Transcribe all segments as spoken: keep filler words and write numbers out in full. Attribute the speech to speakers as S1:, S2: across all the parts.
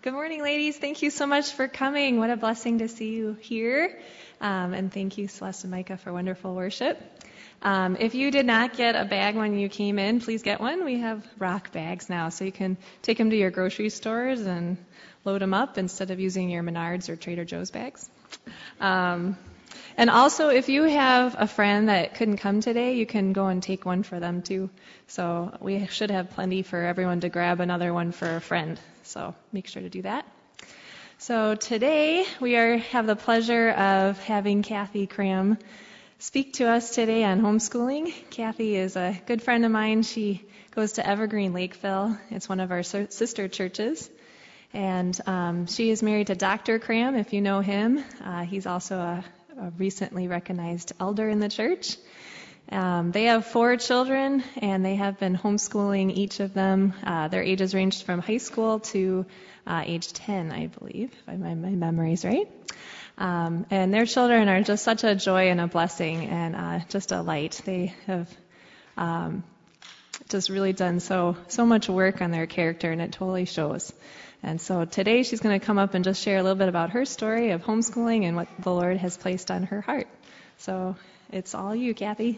S1: Good morning, ladies. Thank you so much for coming. What a blessing to see you here. Um, and thank you, Celeste and Micah, for wonderful worship. Um, if you did not get a bag when you came in, please get one. We have rock bags now, so you can take them to your grocery stores and load them up instead of using your Menards or Trader Joe's bags. Um, and also, if you have a friend that couldn't come today, you can go and take one for them too. So we should have plenty for everyone to grab another one for a friend. So make sure to do that. So today we are have the pleasure of having Kathy Cram speak to us today on homeschooling. Kathy is a good friend of mine. She goes to Evergreen Lakeville. It's one of our sister churches. And um, she is married to Doctor Cram, if you know him. Uh, he's also a, a recently recognized elder in the church. Um, they have four children, and they have been homeschooling each of them. Uh, their ages ranged from high school to uh, age ten, I believe, if my, my memory's right. Um, and their children are just such a joy and a blessing and uh, just a light. They have um, just really done so so much work on their character, and it totally shows. And so today she's going to come up and just share a little bit about her story of homeschooling and what the Lord has placed on her heart. So it's all you, Kathy.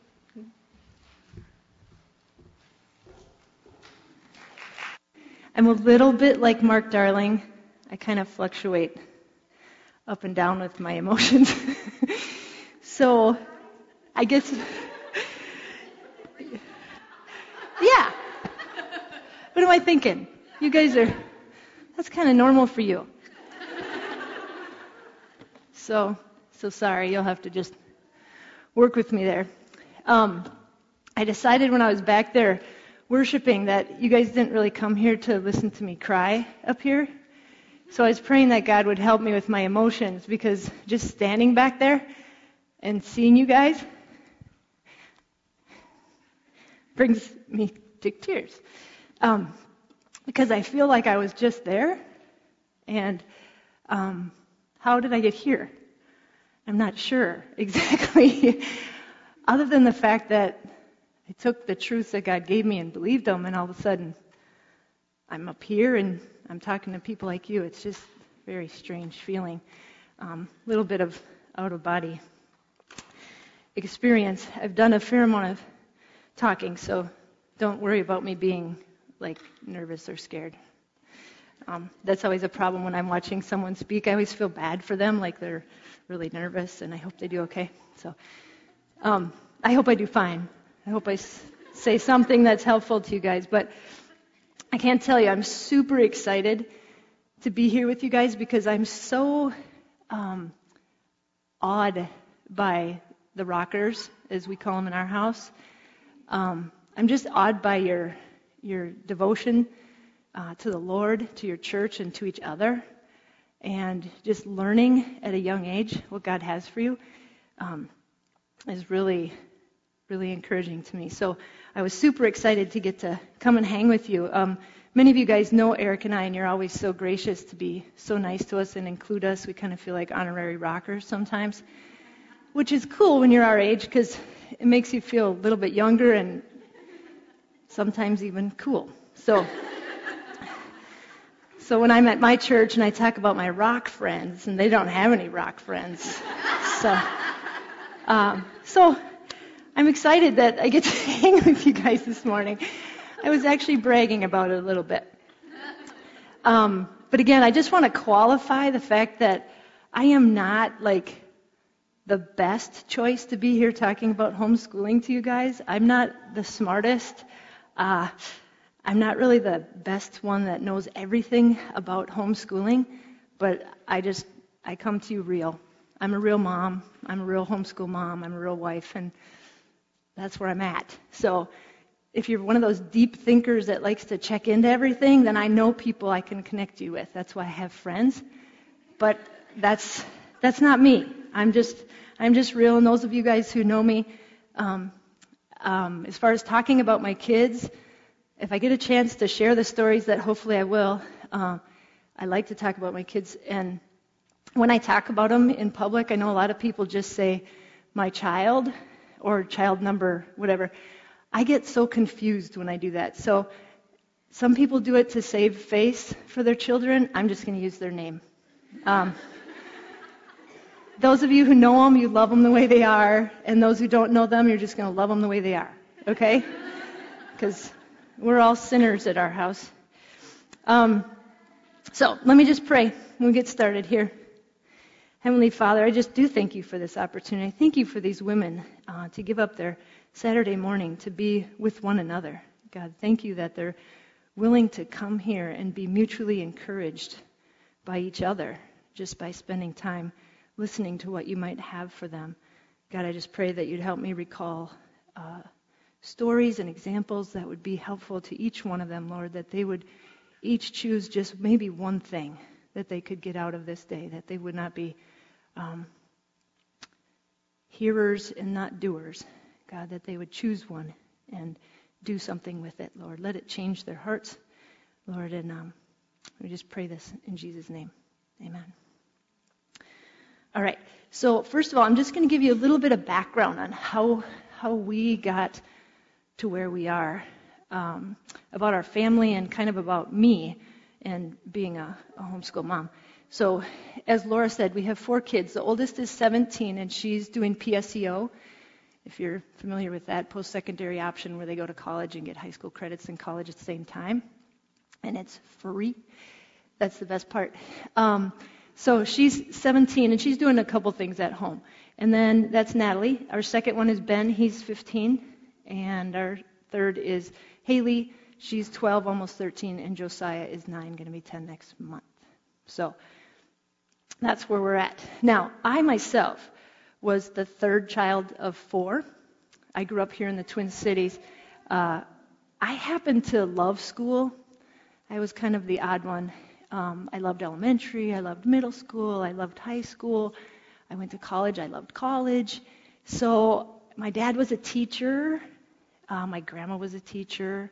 S2: I'm a little bit like Mark Darling. I kind of fluctuate up and down with my emotions. So I guess, yeah. What am I thinking? You guys are, that's kind of normal for you. So, so sorry, you'll have to just work with me there. Um, I decided when I was back there worshiping that you guys didn't really come here to listen to me cry up here. So I was praying that God would help me with my emotions, because just standing back there and seeing you guys brings me to tears. Um, because I feel like I was just there, and um, how did I get here? I'm not sure exactly, other than the fact that I took the truths that God gave me and believed them, and all of a sudden I'm up here and I'm talking to people like you. It's just a very strange feeling. A um, little bit of out-of-body experience. I've done a fair amount of talking, so don't worry about me being like nervous or scared. Um, that's always a problem when I'm watching someone speak. I always feel bad for them, like they're really nervous, and I hope they do okay. So um, I hope I do fine. I hope I s- say something that's helpful to you guys. But I can't tell you, I'm super excited to be here with you guys, because I'm so um, awed by the rockers, as we call them in our house. Um, I'm just awed by your your devotion uh, to the Lord, to your church, and to each other, and just learning at a young age what God has for you um, is really, really encouraging to me. So I was super excited to get to come and hang with you. Um, many of you guys know Eric and I, and you're always so gracious to be so nice to us and include us. We kind of feel like honorary rockers sometimes, which is cool when you're our age, because it makes you feel a little bit younger and sometimes even cool. So, so when I'm at my church and I talk about my rock friends, and they don't have any rock friends, so, um, so I'm excited that I get to hang with you guys this morning. I was actually bragging about it a little bit. Um, but again, I just want to qualify the fact that I am not like the best choice to be here talking about homeschooling to you guys. I'm not the smartest. Uh, I'm not really the best one that knows everything about homeschooling, but I just, I come to you real. I'm a real mom. I'm a real homeschool mom. I'm a real wife, and that's where I'm at. So if you're one of those deep thinkers that likes to check into everything, then I know people I can connect you with. That's why I have friends. But that's that's not me. I'm just I'm just real. And those of you guys who know me, um, um, as far as talking about my kids, if I get a chance to share the stories that hopefully I will, uh, I like to talk about my kids. And when I talk about them in public, I know a lot of people just say my child or child number, whatever. I get so confused when I do that. So Some people do it to save face for their children. I'm just going to use their name. Um, those of you who know them, you love them the way they are. And those who don't know them, you're just going to love them the way they are. Okay? Because we're all sinners at our house. Um, so let me just pray. We'll get started here. Heavenly Father, I just do thank you for this opportunity. Thank you for these women uh, to give up their Saturday morning to be with one another. God, thank you that they're willing to come here and be mutually encouraged by each other just by spending time listening to what you might have for them. God, I just pray that you'd help me recall uh, stories and examples that would be helpful to each one of them, Lord, that they would each choose just maybe one thing that they could get out of this day, that they would not be um, hearers and not doers. God, that they would choose one and do something with it, Lord. Let it change their hearts, Lord, and um, we just pray this in Jesus' name. Amen. All right, so first of all, I'm just going to give you a little bit of background on how how we got to where we are, um, about our family and kind of about me and being a, a homeschool mom. So as Laura said, we have four kids. The oldest is seventeen, and she's doing P S E O. If you're familiar with that, post-secondary option where they go to college and get high school credits in college at the same time. And it's free. That's the best part. Um, so she's seventeen, and she's doing a couple things at home. And then that's Natalie. Our second one is Ben. He's fifteen. And our third is Haley. She's twelve, almost thirteen. And Josiah is nine, going to be ten next month. So that's where we're at. Now, I myself was the third child of four. I grew up here in the Twin Cities. Uh, I happened to love school. I was kind of the odd one. Um, I loved elementary. I loved middle school. I loved high school. I went to college. I loved college. So my dad was a teacher. Uh, my grandma was a teacher.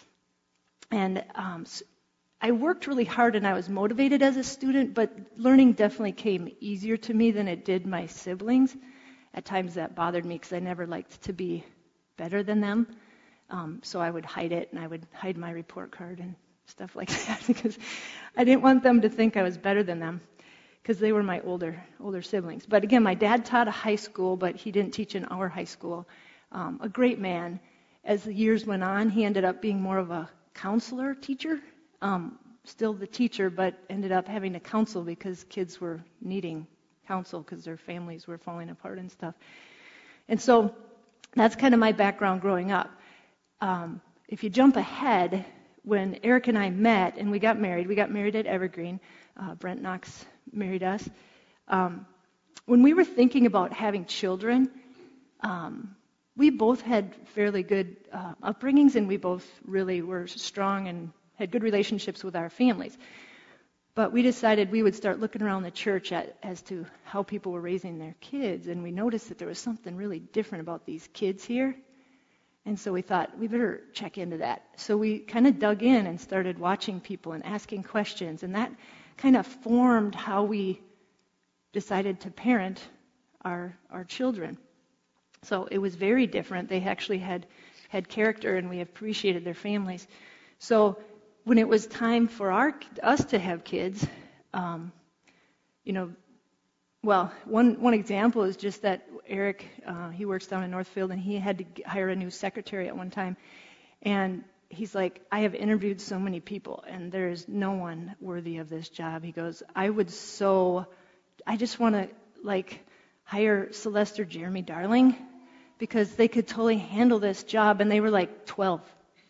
S2: And um, so I worked really hard and I was motivated as a student, but learning definitely came easier to me than it did my siblings. At times that bothered me because I never liked to be better than them. Um, so I would hide it, and I would hide my report card and stuff like that because I didn't want them to think I was better than them because they were my older older siblings. But again, my dad taught a high school, but he didn't teach in our high school. Um, a great man. As the years went on, he ended up being more of a counselor teacher. Um, still the teacher, but ended up having to counsel because kids were needing counsel because their families were falling apart and stuff. And so that's kind of my background growing up. Um, if you jump ahead, when Eric and I met and we got married, we got married at Evergreen. Uh, Brent Knox married us. Um, when we were thinking about having children, um, we both had fairly good uh, upbringings, and we both really were strong and had good relationships with our families. But we decided we would start looking around the church at, as to how people were raising their kids, and we noticed that there was something really different about these kids here. And so we thought, we better check into that. So we kind of dug in and started watching people and asking questions, and that kind of formed how we decided to parent our our children. So it was very different. They actually had, had character, and we appreciated their families. So when it was time for our us to have kids, um, you know, well, one one example is just that Eric, uh, he works down in Northfield, and he had to g- hire a new secretary at one time. And he's like, I have interviewed so many people, and there is no one worthy of this job. He goes, I would so, I just want to, like, hire Celeste or Jeremy Darling, because they could totally handle this job, and they were like twelve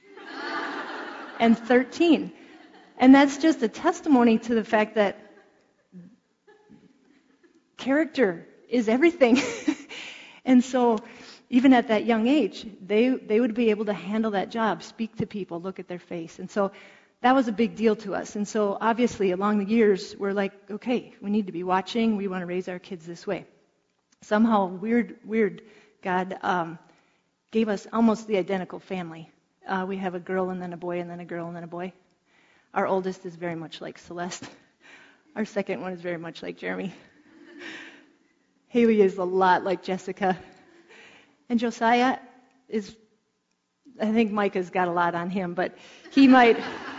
S2: and thirteen. And that's just a testimony to the fact that character is everything. And so even at that young age, they they would be able to handle that job, speak to people, look at their face. And so that was a big deal to us. And so obviously along the years, we're like, okay, we need to be watching. We want to raise our kids this way. Somehow, weird, weird, God um, gave us almost the identical family. Uh, we have a girl and then a boy and then a girl and then a boy. Our oldest is very much like Celeste. Our second one is very much like Jeremy. Haley is a lot like Jessica. And Josiah is, I think Micah's got a lot on him, but he might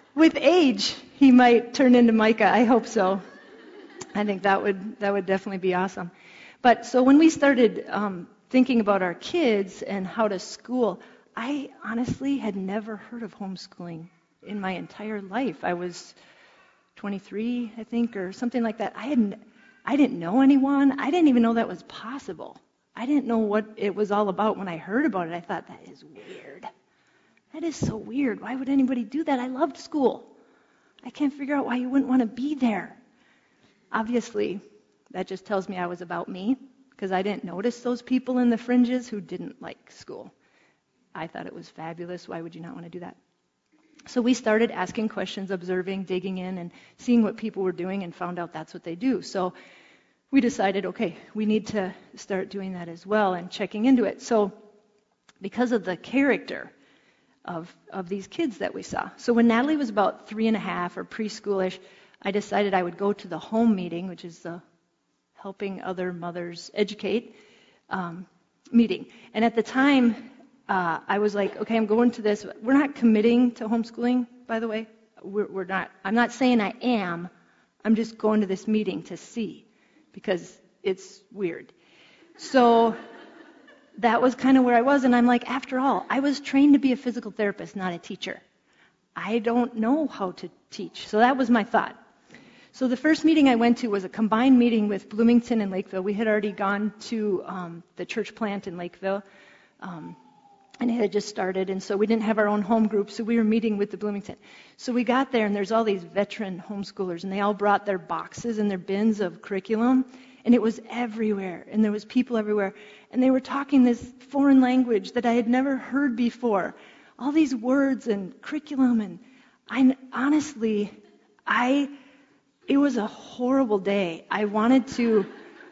S2: with age, he might turn into Micah. I hope so. I think that would that would definitely be awesome. But so when we started um, thinking about our kids and how to school, I honestly had never heard of homeschooling in my entire life. I was twenty-three, I think, or something like that. I hadn't, I didn't know anyone. I didn't even know that was possible. I didn't know what it was all about. When I heard about it, I thought, that is weird. That is so weird. Why would anybody do that? I loved school. I can't figure out why you wouldn't want to be there. Obviously, that just tells me I was about me, because I didn't notice those people in the fringes who didn't like school. I thought it was fabulous. Why would you not want to do that? So we started asking questions, observing, digging in, and seeing what people were doing, and found out that's what they do. So we decided, okay, we need to start doing that as well and checking into it. So because of the character of, of these kids that we saw. So when Natalie was about three and a half or preschoolish, I decided I would go to the home meeting, which is the Helping Other Mothers Educate um, meeting. And at the time, uh, I was like, okay, I'm going to this. We're not committing to homeschooling, by the way. We're, we're not. I'm not saying I am. I'm just going to this meeting to see, because it's weird. So that was kind of where I was, and I'm like, after all, I was trained to be a physical therapist, not a teacher. I don't know how to teach. So that was my thought. So the first meeting I went to was a combined meeting with Bloomington and Lakeville. We had already gone to um, the church plant in Lakeville, um, and it had just started, and so we didn't have our own home group, so we were meeting with the Bloomington. So we got there, and there's all these veteran homeschoolers, and they all brought their boxes and their bins of curriculum, and it was everywhere, and there was people everywhere, and they were talking this foreign language that I had never heard before. All these words and curriculum, and I honestly, I, it was a horrible day. I wanted to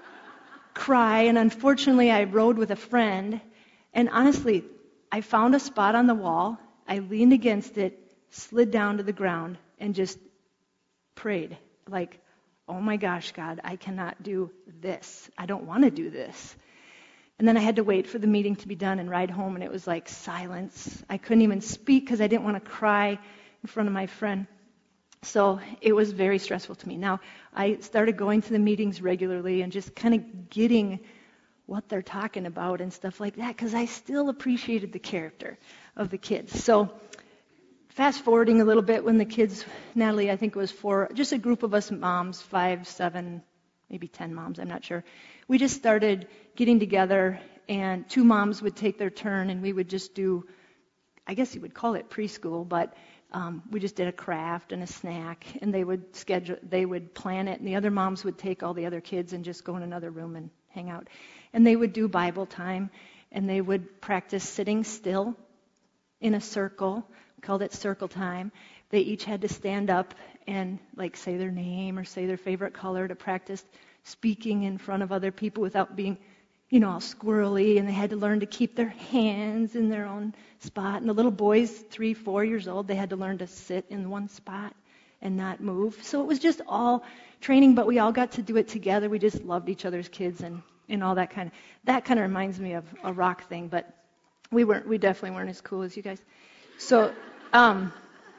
S2: cry, and unfortunately I rode with a friend, and honestly, I found a spot on the wall, I leaned against it, slid down to the ground, and just prayed, like, oh my gosh, God, I cannot do this. I don't want to do this. And then I had to wait for the meeting to be done and ride home, and it was like silence. I couldn't even speak because I didn't want to cry in front of my friend. So it was very stressful to me. Now, I started going to the meetings regularly and just kind of getting what they're talking about and stuff like that, because I still appreciated the character of the kids. So fast forwarding a little bit, when the kids, Natalie, I think it was four, just a group of us moms, five, seven, maybe ten moms, I'm not sure. We just started getting together, and two moms would take their turn, and we would just do, I guess you would call it preschool, but um, we just did a craft and a snack, and they would schedule, they would plan it, and the other moms would take all the other kids and just go in another room and hang out. And they would do Bible time, and they would practice sitting still in a circle. We called it circle time. They each had to stand up and like say their name or say their favorite color to practice speaking in front of other people without being, you know, all squirrely. And they had to learn to keep their hands in their own spot. And the little boys, three, four years old, they had to learn to sit in one spot and not move. So it was just all training, but we all got to do it together. We just loved each other's kids and, and all that kind of, that kind of reminds me of a rock thing, but we weren't, we definitely weren't as cool as you guys. So, um,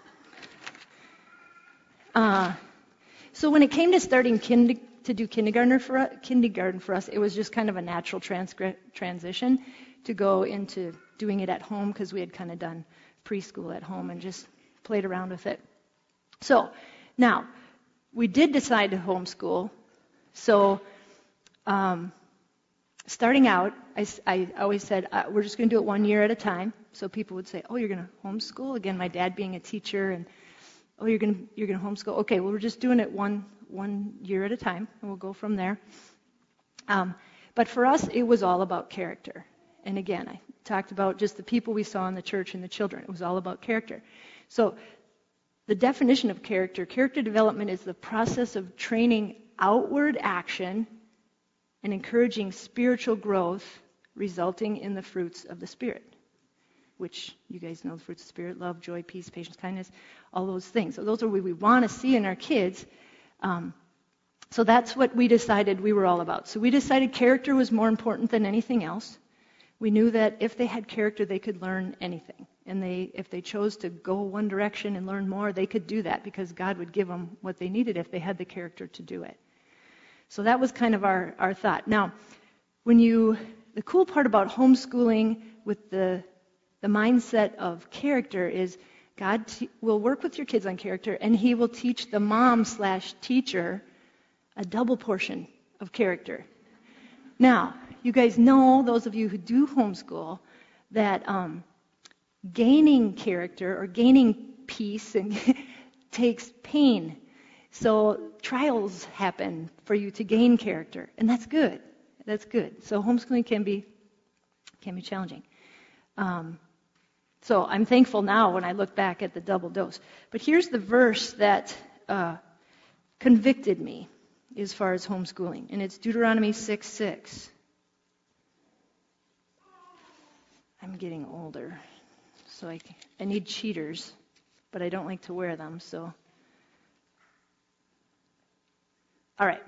S2: uh, so when it came to starting kind, to do kindergarten for, kindergarten for us, it was just kind of a natural transcri- transition to go into doing it at home, because we had kind of done preschool at home and just played around with it. So now, we did decide to homeschool. So um, starting out, I, I always said, uh, we're just going to do it one year at a time. So people would say, oh, you're going to homeschool? Again, my dad being a teacher, and oh, you're going to you're going to homeschool? Okay, well, we're just doing it one one year at a time, and we'll go from there. Um, but for us, it was all about character. And again, I talked about just the people we saw in the church and the children. It was all about character. So the definition of character, character development is the process of training outward action and encouraging spiritual growth, resulting in the fruits of the Spirit, which you guys know, the fruits of the Spirit: love, joy, peace, patience, kindness, all those things. So those are what we want to see in our kids. Um, so that's what we decided we were all about. So we decided character was more important than anything else. We knew that if they had character, they could learn anything. And they, if they chose to go one direction and learn more, they could do that because God would give them what they needed if they had the character to do it. So that was kind of our, our thought. Now, when you, the cool part about homeschooling with the, the mindset of character is God t- will work with your kids on character, and he will teach the mom slash teacher a double portion of character. Now, you guys know, those of you who do homeschool, that um, gaining character or gaining peace and takes pain. So trials happen for you to gain character, and that's good. That's good. So homeschooling can be can be challenging. Um, so I'm thankful now when I look back at the double dose. But here's the verse that uh, convicted me as far as homeschooling, and it's Deuteronomy six six. I'm getting older, so I, I need cheaters, but I don't like to wear them, so. All right.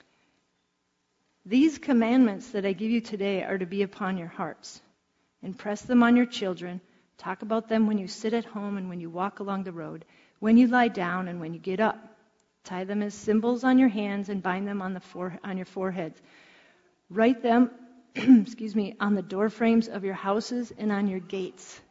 S2: These commandments that I give you today are to be upon your hearts. Impress them on your children. Talk about them when you sit at home and when you walk along the road, when you lie down and when you get up. Tie them as symbols on your hands and bind them on the fore, on your foreheads. Write them, excuse me, on the door frames of your houses and on your gates.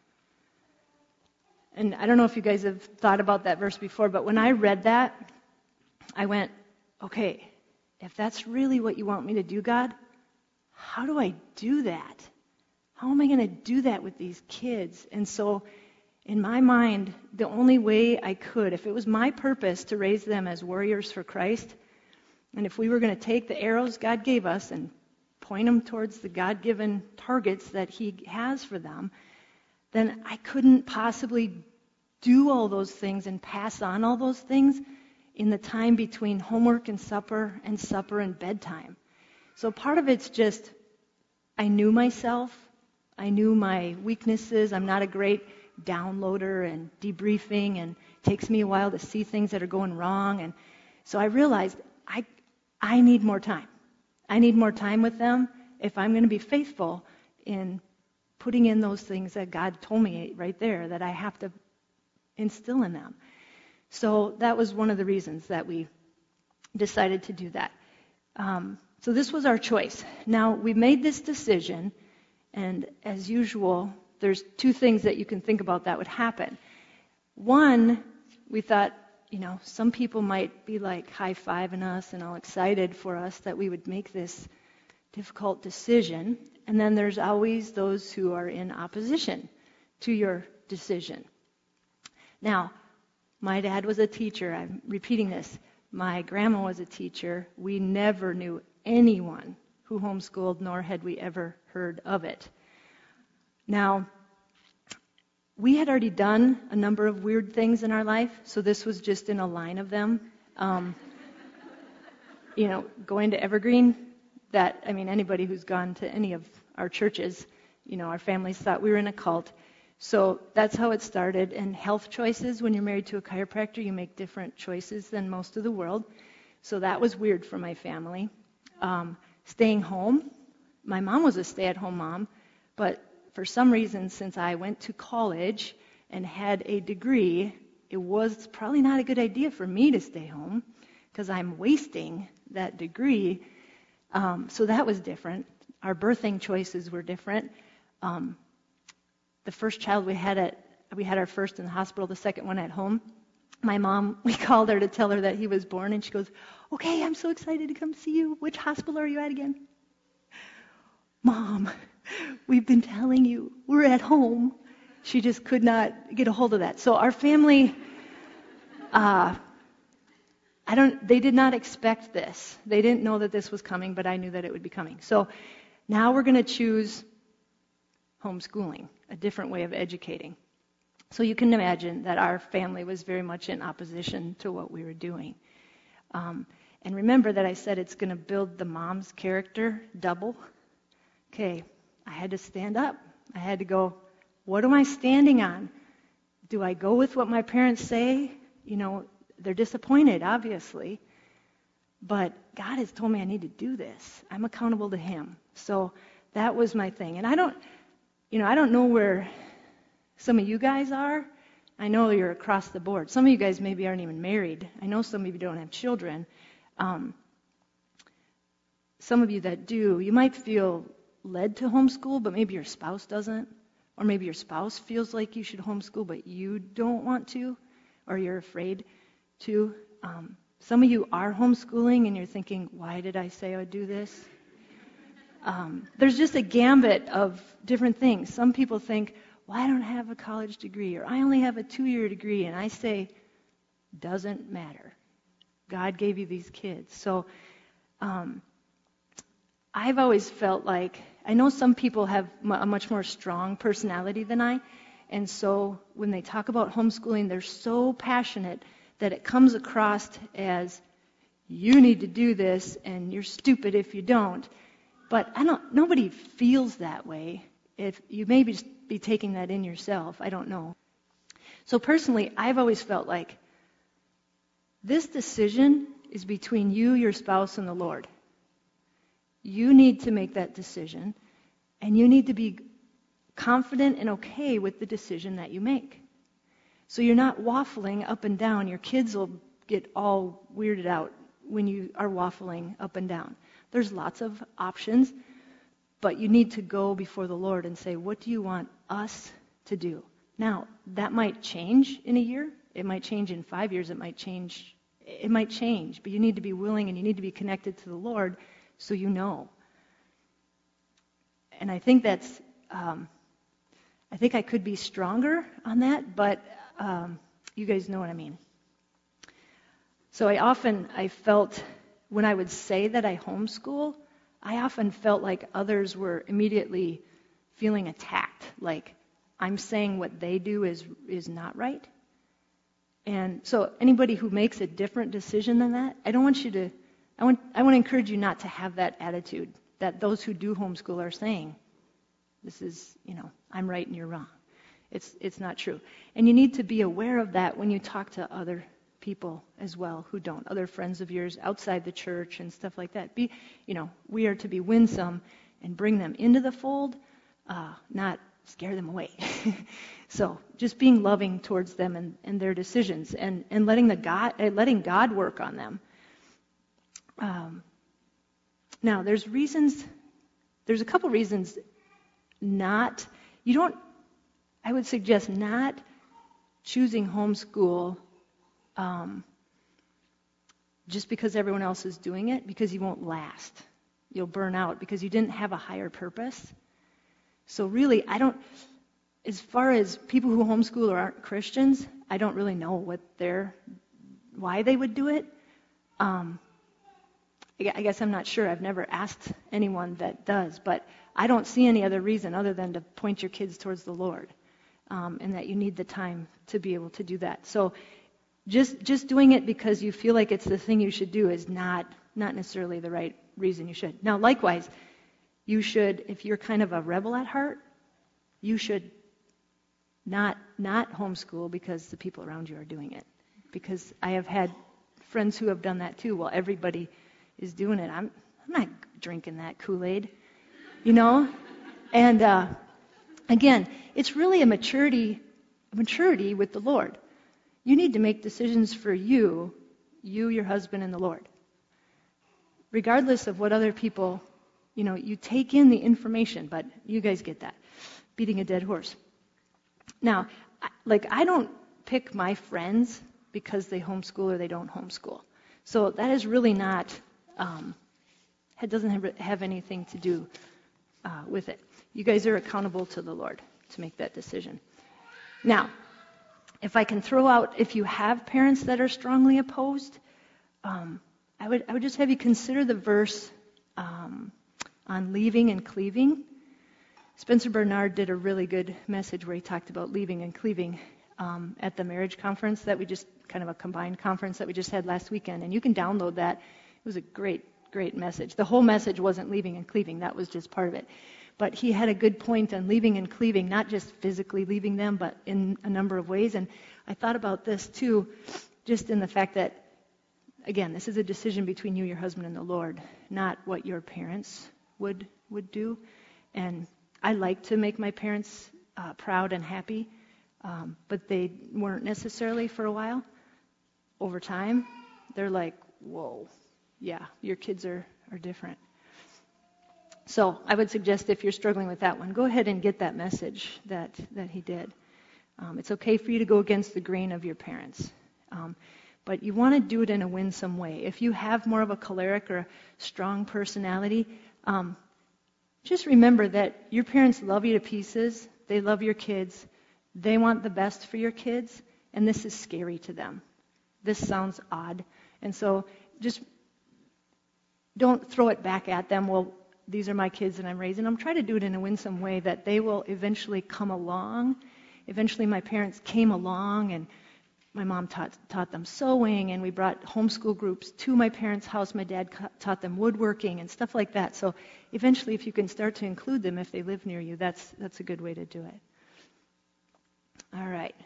S2: And I don't know if you guys have thought about that verse before, but when I read that, I went, okay, if that's really what you want me to do, God, how do I do that? How am I going to do that with these kids? And so in my mind, the only way I could, if it was my purpose to raise them as warriors for Christ, and if we were going to take the arrows God gave us and point them towards the God-given targets that he has for them, then I couldn't possibly do all those things and pass on all those things in the time between homework and supper and supper and bedtime. So part of it's just, I knew myself. I knew my weaknesses. I'm not a great downloader and debriefing, and it takes me a while to see things that are going wrong. And so I realized I, I need more time. I need more time with them if I'm going to be faithful in putting in those things that God told me right there that I have to instill in them. So that was one of the reasons that we decided to do that. Um, so this was our choice. Now, we made this decision, and as usual, there's two things that you can think about that would happen. One, we thought, you know, some people might be like high-fiving us and all excited for us that we would make this difficult decision. And then there's always those who are in opposition to your decision. Now, my dad was a teacher. I'm repeating this. My grandma was a teacher. We never knew anyone who homeschooled, nor had we ever heard of it. Now, we had already done a number of weird things in our life, so this was just in a line of them. Um, you know, going to Evergreen, that, I mean, anybody who's gone to any of our churches, you know, our families thought we were in a cult. So that's how it started. And health choices, when you're married to a chiropractor, you make different choices than most of the world. So that was weird for my family. Um, staying home. My mom was a stay-at-home mom, but for some reason, since I went to college and had a degree, it was probably not a good idea for me to stay home because I'm wasting that degree. Um, so that was different. Our birthing choices were different. Um, the first child we had at we had our first in the hospital, the second one at home. My mom, we called her to tell her that he was born, and she goes, "Okay, I'm so excited to come see you. Which hospital are you at again?" "Mom, we've been telling you, we're at home." She just could not get a hold of that. So our family, uh, I don't. They did not expect this. They didn't know that this was coming, but I knew that it would be coming. So now we're going to choose homeschooling, a different way of educating. So you can imagine that our family was very much in opposition to what we were doing. Um, and remember that I said it's going to build the mom's character double. Okay, I had to stand up. I had to go, what am I standing on? Do I go with what my parents say? You know, they're disappointed, obviously. But God has told me I need to do this. I'm accountable to Him. So that was my thing. And I don't, you know, I don't know where Some of you guys are. I know you're across the board. Some of you guys maybe aren't even married. I know some of you don't have children. Um, some of you that do, you might feel led to homeschool, but maybe your spouse doesn't. Or maybe your spouse feels like you should homeschool, but you don't want to, or you're afraid to. Um, some of you are homeschooling, and you're thinking, why did I say I would do this? Um, there's just a gambit of different things. Some people think, well, I don't have a college degree, or I only have a two-year degree, and I say, doesn't matter. God gave you these kids. So um, I've always felt like, I know some people have a much more strong personality than I, and so when they talk about homeschooling, they're so passionate that it comes across as, you need to do this, and you're stupid if you don't. But I don't. Nobody feels that way. If you may be, be taking that in yourself, I don't know. So personally, I've always felt like this decision is between you, your spouse, and the Lord. You need to make that decision, and you need to be confident and okay with the decision that you make. So you're not waffling up and down. Your kids will get all weirded out when you are waffling up and down. There's lots of options, but you need to go before the Lord and say, what do you want us to do? Now, that might change in a year. It might change in five years. It might change. It might change, but you need to be willing and you need to be connected to the Lord so you know. And I think that's, um, I think I could be stronger on that, but um, you guys know what I mean. So I often, I felt, when I would say that I homeschool, I often felt like others were immediately feeling attacked, like I'm saying what they do is is not right. And so anybody who makes a different decision than that, I don't want you to, I want, I want to encourage you not to have that attitude that those who do homeschool are saying, this is, you know, I'm right and you're wrong. It's it's not true. And you need to be aware of that when you talk to other people as well who don't, other friends of yours outside the church and stuff like that. Be, you know, we are to be winsome and bring them into the fold, uh, not scare them away. So just being loving towards them and, and their decisions, and, and letting the God uh, letting God work on them. Um, now, there's reasons. There's a couple reasons not. You don't. I would suggest not choosing homeschool Um, just because everyone else is doing it, because you won't last. You'll burn out because you didn't have a higher purpose. So really, I don't, as far as people who homeschool or aren't Christians, I don't really know what they're, why they would do it. Um, I guess I'm not sure. I've never asked anyone that does, but I don't see any other reason other than to point your kids towards the Lord, um, and that you need the time to be able to do that. So Just just doing it because you feel like it's the thing you should do is not not necessarily the right reason you should. Now, likewise, you should, if you're kind of a rebel at heart, you should not not homeschool because the people around you are doing it. Because I have had friends who have done that too. Well, everybody is doing it. I'm I'm not drinking that Kool-Aid, you know. And uh, again, it's really a maturity a maturity with the Lord. You need to make decisions for you, you, your husband, and the Lord. Regardless of what other people, you know, you take in the information, but you guys get that. Beating a dead horse. Now, like, I don't pick my friends because they homeschool or they don't homeschool. So that is really not, um, it doesn't have, have anything to do uh, with it. You guys are accountable to the Lord to make that decision. Now, if I can throw out, if you have parents that are strongly opposed, um, I would I would just have you consider the verse um, on leaving and cleaving. Spencer Bernard did a really good message where he talked about leaving and cleaving um, at the marriage conference that we just, kind of a combined conference that we just had last weekend. And you can download that. It was a great, great message. The whole message wasn't leaving and cleaving. That was just part of it. But he had a good point on leaving and cleaving, not just physically leaving them, but in a number of ways. And I thought about this, too, just in the fact that, again, this is a decision between you, your husband, and the Lord, not what your parents would would do. And I like to make my parents uh, proud and happy. um, but they weren't necessarily for a while. Over time, they're like, whoa, yeah, your kids are, are different. So I would suggest if you're struggling with that one, go ahead and get that message that, that he did. Um, it's okay for you to go against the grain of your parents. Um, but you want to do it in a winsome way. If you have more of a choleric or a strong personality, um, just remember that your parents love you to pieces. They love your kids. They want the best for your kids, and this is scary to them. This sounds odd. And so just don't throw it back at them. Well, these are my kids and I'm raising them. Try to do it in a winsome way that they will eventually come along. Eventually my parents came along, and my mom taught, taught them sewing, and we brought homeschool groups to my parents' house. My dad ca- taught them woodworking and stuff like that. So eventually, if you can start to include them if they live near you, that's that's a good way to do it. All right.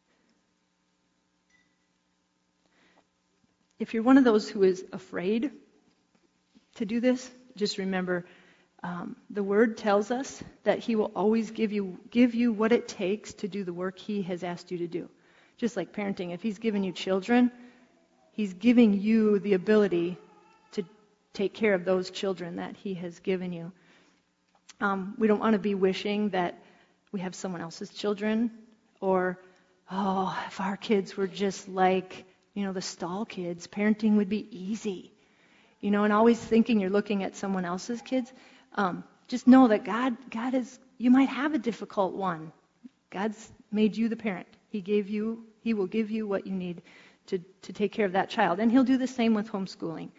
S2: If you're one of those who is afraid to do this, just remember um, the Word tells us that He will always give you give you what it takes to do the work He has asked you to do. Just like parenting, if He's given you children, He's giving you the ability to take care of those children that He has given you. Um, we don't want to be wishing that we have someone else's children, or, oh, if our kids were just like, you know, the Stahl kids, parenting would be easy. You know, and always thinking you're looking at someone else's kids. Um, just know that God, God is, you might have a difficult one. God's made you the parent. He gave you, He will give you what you need to, to take care of that child. And He'll do the same with homeschooling.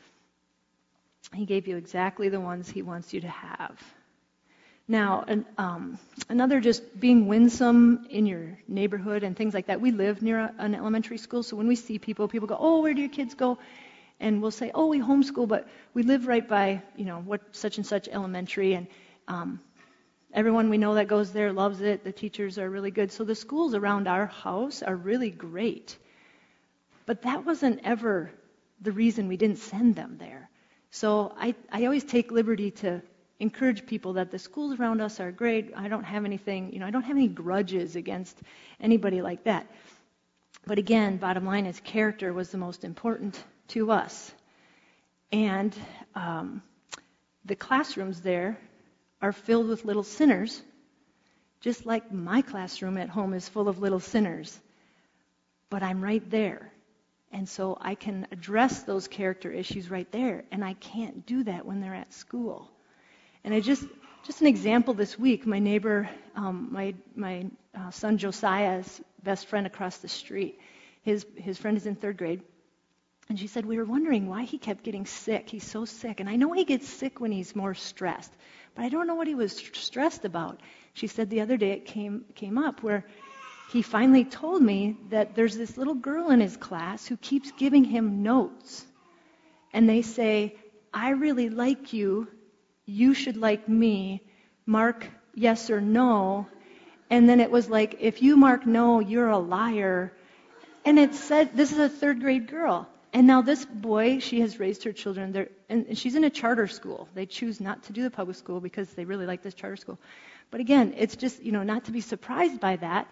S2: He gave you exactly the ones He wants you to have. Now, an, um, another just being winsome in your neighborhood and things like that. We live near a, an elementary school, so when we see people, people go, oh, where do your kids go? And we'll say, oh, we homeschool, but we live right by, you know, what such and such elementary, and um, everyone we know that goes there loves it. The teachers are really good. So the schools around our house are really great. But that wasn't ever the reason we didn't send them there. So I, I always take liberty to encourage people that the schools around us are great. I don't have anything, you know, I don't have any grudges against anybody like that. But again, bottom line is character was the most important to us. And um, the classrooms there are filled with little sinners, just like my classroom at home is full of little sinners. But I'm right there. And so I can address those character issues right there. And I can't do that when they're at school. And I just, just an example this week, my neighbor, um, my my uh, son Josiah's best friend across the street, his his friend is in third grade. And she said, we were wondering why he kept getting sick. He's so sick. And I know he gets sick when he's more stressed. But I don't know what he was stressed about. She said the other day it came came up where he finally told me that there's this little girl in his class who keeps giving him notes. And they say, I really like you. You should like me. Mark yes or no. And then it was like, if you mark no, you're a liar. And it said, this is a third grade girl. And now this boy, she has raised her children, there, and she's in a charter school. They choose not to do the public school because they really like this charter school. But again, it's just, you know, not to be surprised by that.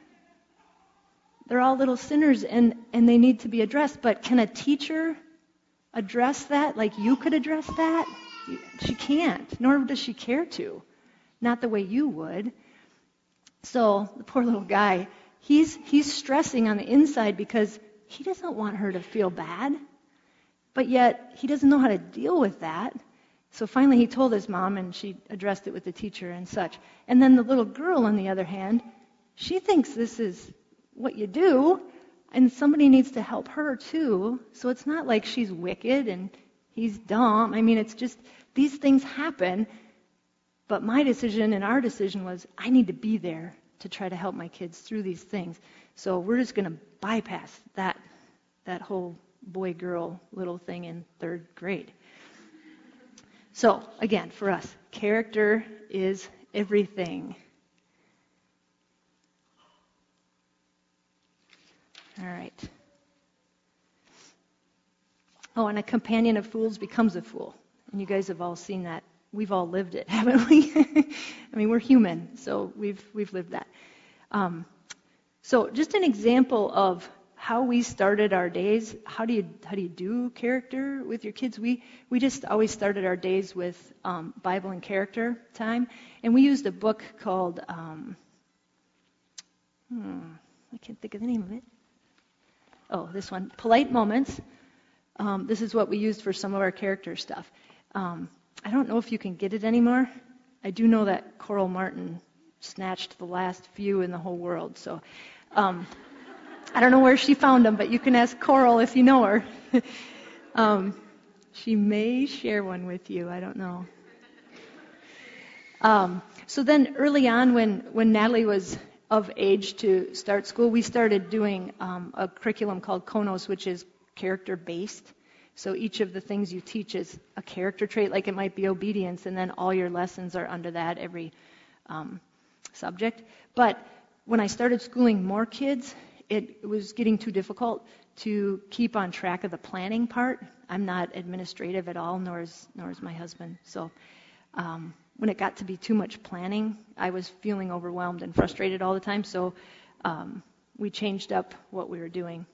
S2: They're all little sinners, and, and they need to be addressed. But can a teacher address that like you could address that? She can't, nor does she care to. Not the way you would. So the poor little guy, he's he's stressing on the inside because he doesn't want her to feel bad, but yet he doesn't know how to deal with that. So finally he told his mom, and she addressed it with the teacher and such. And then the little girl, on the other hand, she thinks this is what you do, and somebody needs to help her too. So it's not like she's wicked and he's dumb. I mean, it's just these things happen. But my decision and our decision was, I need to be there to try to help my kids through these things. So we're just going to bypass that that whole boy-girl little thing in third grade. So, again, for us, character is everything. All right. Oh, and a companion of fools becomes a fool. And you guys have all seen that. We've all lived it, haven't we? I mean, we're human, so we've we've lived that. Um, So just an example of how we started our days. How do you how do you do character with your kids? We we just always started our days with um, Bible and character time, and we used a book called um, hmm, I can't think of the name of it. Oh, this one, Polite Moments. Um, this is what we used for some of our character stuff. Um, I don't know if you can get it anymore. I do know that Coral Martin snatched the last few in the whole world, so. Um, I don't know where she found them, but you can ask Coral if you know her. um, she may share one with you. I don't know. Um, so then early on, when, when Natalie was of age to start school, we started doing um, a curriculum called Konos, which is character-based. So each of the things you teach is a character trait, like it might be obedience, and then all your lessons are under that, every um, subject. But when I started schooling more kids, it was getting too difficult to keep on track of the planning part. I'm not administrative at all, nor is, nor is my husband. So um, when it got to be too much planning, I was feeling overwhelmed and frustrated all the time. So um, we changed up what we were doing.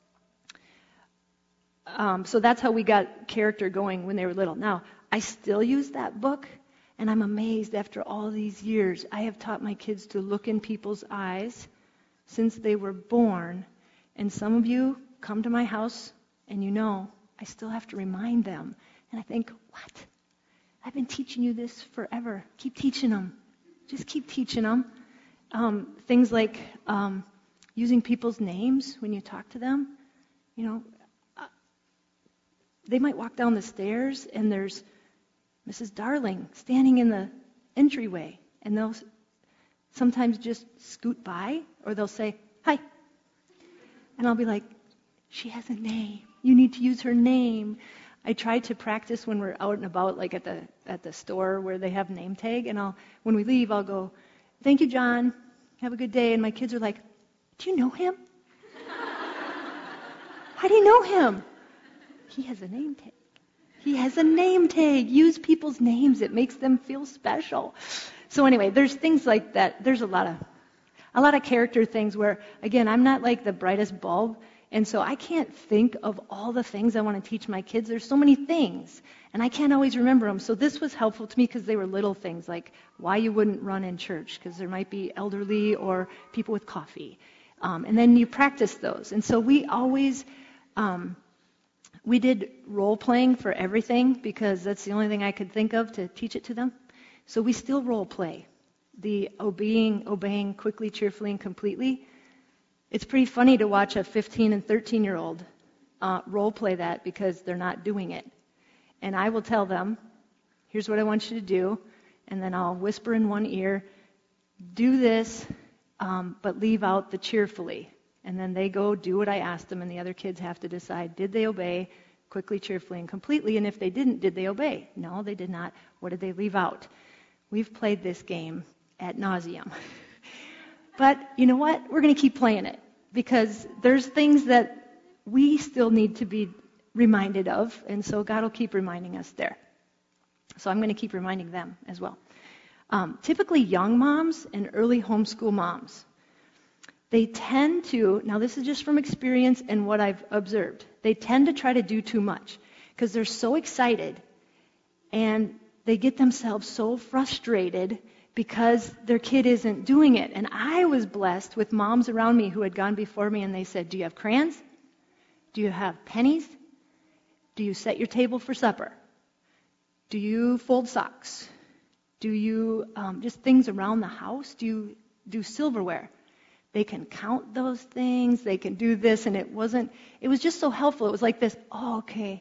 S2: Um, so that's how we got character going when they were little. Now, I still use that book, and I'm amazed after all these years. I have taught my kids to look in people's eyes since they were born, and some of you come to my house, and you know, I still have to remind them. And I think, what? I've been teaching you this forever. Keep teaching them. Just keep teaching them. Um, things like um, using people's names when you talk to them. You know, uh, they might walk down the stairs, and there's Missus Darling standing in the entryway, and they'll sometimes just scoot by, or they'll say, hi. And I'll be like, she has a name. You need to use her name. I try to practice when we're out and about, like at the at the store where they have name tag, and I'll when we leave, I'll go, thank you, John. Have a good day. And my kids are like, do you know him? How do you know him? He has a name tag. He has a name tag. Use people's names. It makes them feel special. So anyway, there's things like that. There's a lot of a lot of character things where, again, I'm not like the brightest bulb, and so I can't think of all the things I want to teach my kids. There's so many things, and I can't always remember them. So this was helpful to me because they were little things, like why you wouldn't run in church, because there might be elderly or people with coffee. Um, and then you practice those. And so we always, um, we did role playing for everything because that's the only thing I could think of to teach it to them. So we still role play. The obeying, obeying quickly, cheerfully, and completely. It's pretty funny to watch a fifteen and thirteen-year-old uh, role play that because they're not doing it. And I will tell them, here's what I want you to do, and then I'll whisper in one ear, do this, um, but leave out the cheerfully. And then they go do what I asked them, and the other kids have to decide, did they obey quickly, cheerfully, and completely? And if they didn't, did they obey? No, they did not. What did they leave out? We've played this game ad nauseum. But you know what? We're going to keep playing it because there's things that we still need to be reminded of, and so God will keep reminding us there. So I'm going to keep reminding them as well. Um, typically young moms and early homeschool moms, they tend to, now this is just from experience and what I've observed, they tend to try to do too much because they're so excited and they get themselves so frustrated because their kid isn't doing it. And I was blessed with moms around me who had gone before me, and they said, do you have crayons? Do you have pennies? Do you set your table for supper? Do you fold socks? Do you um, just things around the house? Do you do silverware? They can count those things. They can do this. And it wasn't, it was just so helpful. It was like this, oh, okay.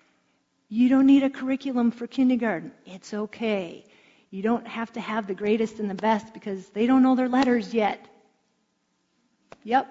S2: You don't need a curriculum for kindergarten. It's okay. You don't have to have the greatest and the best because they don't know their letters yet. Yep.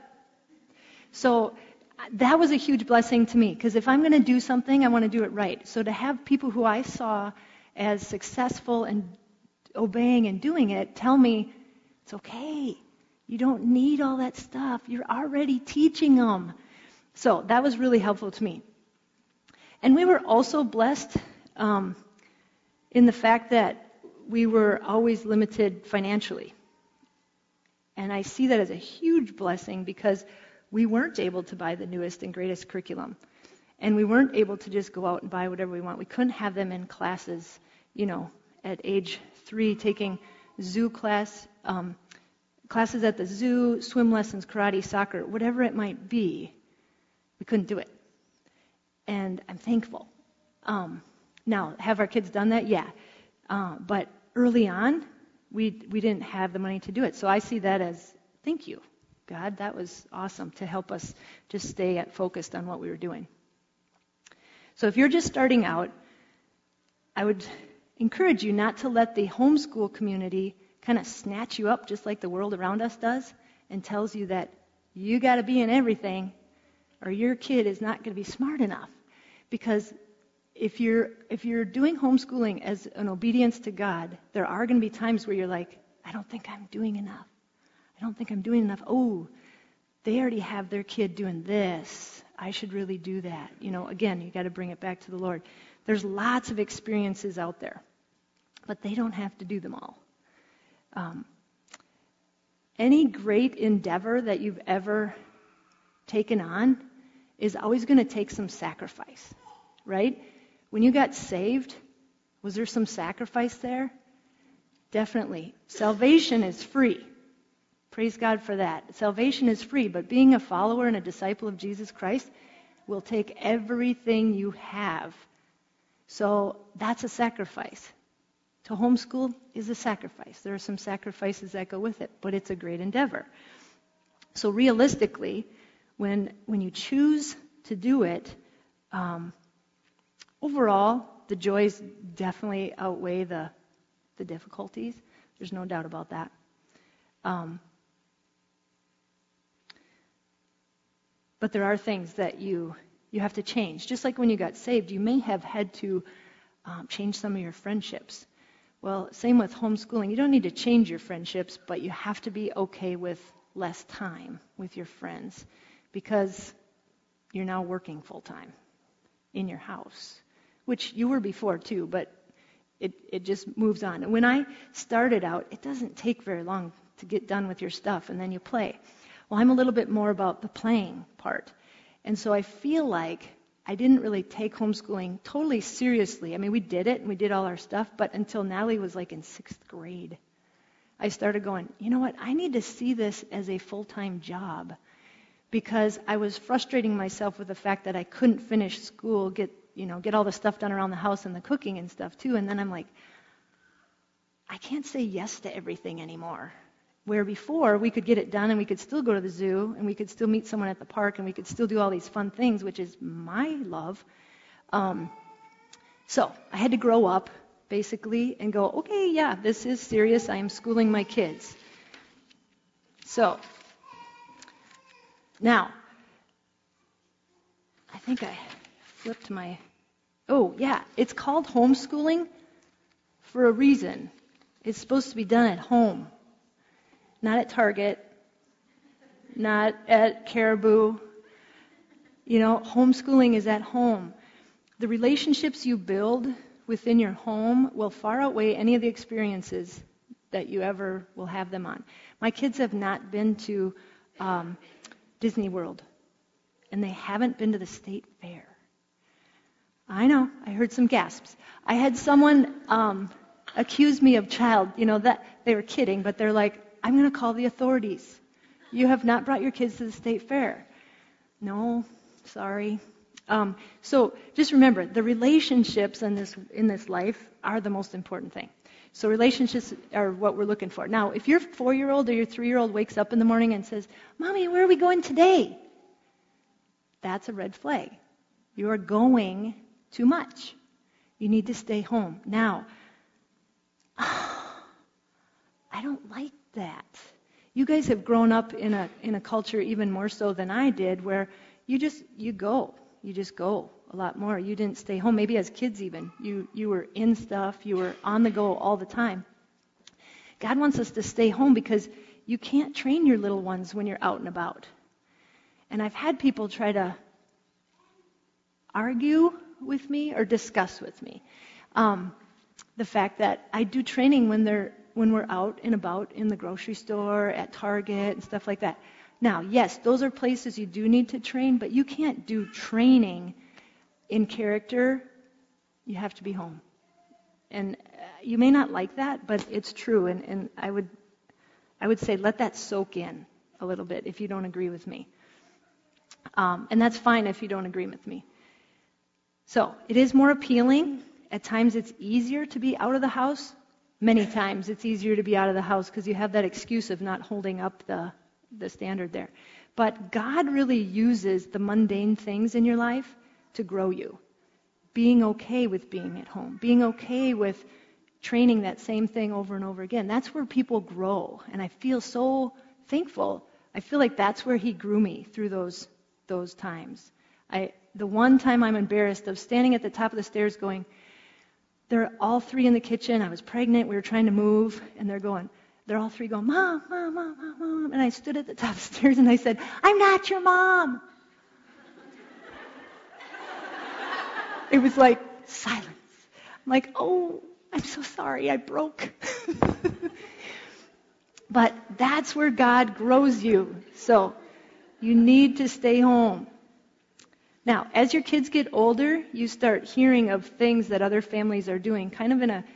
S2: So that was a huge blessing to me because if I'm going to do something, I want to do it right. So to have people who I saw as successful and obeying and doing it tell me, it's okay. You don't need all that stuff. You're already teaching them. So that was really helpful to me. And we were also blessed um, in the fact that we were always limited financially. And I see that as a huge blessing because we weren't able to buy the newest and greatest curriculum. And we weren't able to just go out and buy whatever we want. We couldn't have them in classes, you know, at age three, taking zoo class, um, classes at the zoo, swim lessons, karate, soccer, whatever it might be. We couldn't do it. And I'm thankful. Um, now, have our kids done that? Yeah. Uh, but early on, we we didn't have the money to do it. So I see that as, thank you, God. That was awesome to help us just stay at, focused on what we were doing. So if you're just starting out, I would encourage you not to let the homeschool community kind of snatch you up just like the world around us does and tells you that you got to be in everything or your kid is not going to be smart enough. Because if you're if you're doing homeschooling as an obedience to God, there are going to be times where you're like, I don't think I'm doing enough. I don't think I'm doing enough. Oh, they already have their kid doing this. I should really do that. You know, again, you got to bring it back to the Lord. There's lots of experiences out there, but they don't have to do them all. Um, any great endeavor that you've ever taken on is always going to take some sacrifice, right? When you got saved, was there some sacrifice there? Definitely. Salvation is free. Praise God for that. Salvation is free, but being a follower and a disciple of Jesus Christ will take everything you have. So that's a sacrifice. To homeschool is a sacrifice. There are some sacrifices that go with it, but it's a great endeavor. So realistically, when when you choose to do it, um, overall, the joys definitely outweigh the the difficulties. There's no doubt about that. Um, but there are things that you you have to change. Just like when you got saved, you may have had to um, change some of your friendships. Well, same with homeschooling. You don't need to change your friendships, but you have to be okay with less time with your friends because you're now working full-time in your house, which you were before too, but it, it just moves on. And when I started out, it doesn't take very long to get done with your stuff, and then you play. Well, I'm a little bit more about the playing part. And so I feel like I didn't really take homeschooling totally seriously. I mean, we did it, and we did all our stuff, but until Natalie was like in sixth grade, I started going, you know what, I need to see this as a full-time job because I was frustrating myself with the fact that I couldn't finish school, get, you know, get all the stuff done around the house and the cooking and stuff too, and then I'm like, I can't say yes to everything anymore. Where before, we could get it done and we could still go to the zoo and we could still meet someone at the park and we could still do all these fun things, which is my love. Um, so I had to grow up, basically, and go, okay, yeah, this is serious. I am schooling my kids. So, now, I think I flipped my, oh, yeah, it's called homeschooling for a reason. It's supposed to be done at home. Not at Target, not at Caribou. You know, homeschooling is at home. The relationships you build within your home will far outweigh any of the experiences that you ever will have them on. My kids have not been to um, Disney World, and they haven't been to the state fair. I know, I heard some gasps. I had someone um, accuse me of child, you know, that they were kidding, but they're like, I'm going to call the authorities. You have not brought your kids to the state fair. No, sorry. Um, so just remember, the relationships in this in this life are the most important thing. So relationships are what we're looking for. Now, if your four-year-old or your three-year-old wakes up in the morning and says, Mommy, where are we going today? That's a red flag. You are going too much. You need to stay home. Now, I don't like that. You guys have grown up in a in a culture even more so than I did, where you just you go, you just go a lot more. You didn't stay home. Maybe as kids even, you you were in stuff, you were on the go all the time. God wants us to stay home because you can't train your little ones when you're out and about. And I've had people try to argue with me or discuss with me um, the fact that I do training when they're when we're out and about in the grocery store, at Target, and stuff like that. Now, yes, those are places you do need to train, but you can't do training in character. You have to be home. And uh, you may not like that, but it's true. And, and I would I would say let that soak in a little bit if you don't agree with me. Um, and that's fine if you don't agree with me. So it is more appealing. At times it's easier to be out of the house. Many times it's easier to be out of the house because you have that excuse of not holding up the, the standard there. But God really uses the mundane things in your life to grow you. Being okay with being at home. Being okay with training that same thing over and over again. That's where people grow. And I feel so thankful. I feel like that's where He grew me through those those times. I the one time I'm embarrassed of standing at the top of the stairs going, they're all three in the kitchen. I was pregnant. We were trying to move. And they're going, they're all three going, Mom, Mom, Mom, Mom, Mom. And I stood at the top of the stairs and I said, I'm not your mom. It was like silence. I'm like, oh, I'm so sorry. I broke. But that's where God grows you. So you need to stay home. Now, as your kids get older, you start hearing of things that other families are doing, kind of in a...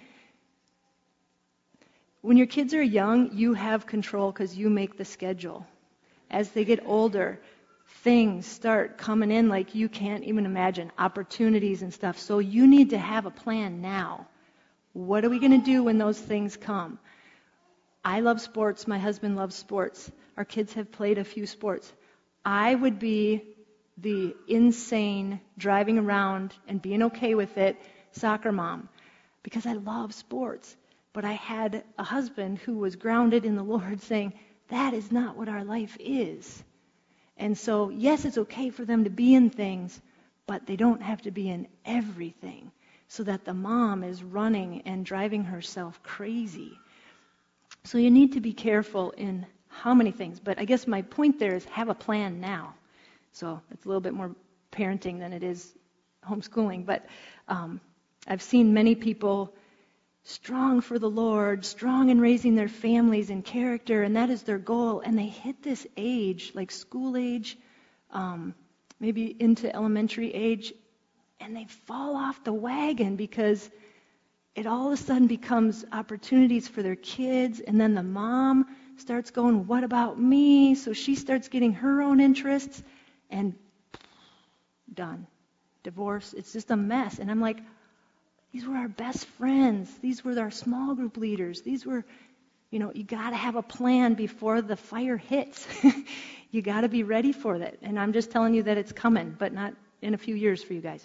S2: When your kids are young, you have control because you make the schedule. As they get older, things start coming in like you can't even imagine, opportunities and stuff. So you need to have a plan now. What are we going to do when those things come? I love sports. My husband loves sports. Our kids have played a few sports. I would be the insane driving around and being okay with it soccer mom because I love sports. But I had a husband who was grounded in the Lord saying, that is not what our life is. And so, yes, it's okay for them to be in things, but they don't have to be in everything so that the mom is running and driving herself crazy. So you need to be careful in how many things. But I guess my point there is have a plan now. So it's a little bit more parenting than it is homeschooling. But um, I've seen many people strong for the Lord, strong in raising their families in character, and that is their goal. And they hit this age, like school age, um, maybe into elementary age, and they fall off the wagon because it all of a sudden becomes opportunities for their kids, and then the mom starts going, what about me? So she starts getting her own interests, and done. Divorce. It's just a mess. And I'm like, these were our best friends. These were our small group leaders. These were, you know, you got to have a plan before the fire hits. You got to be ready for that. And I'm just telling you that it's coming, but not in a few years for you guys.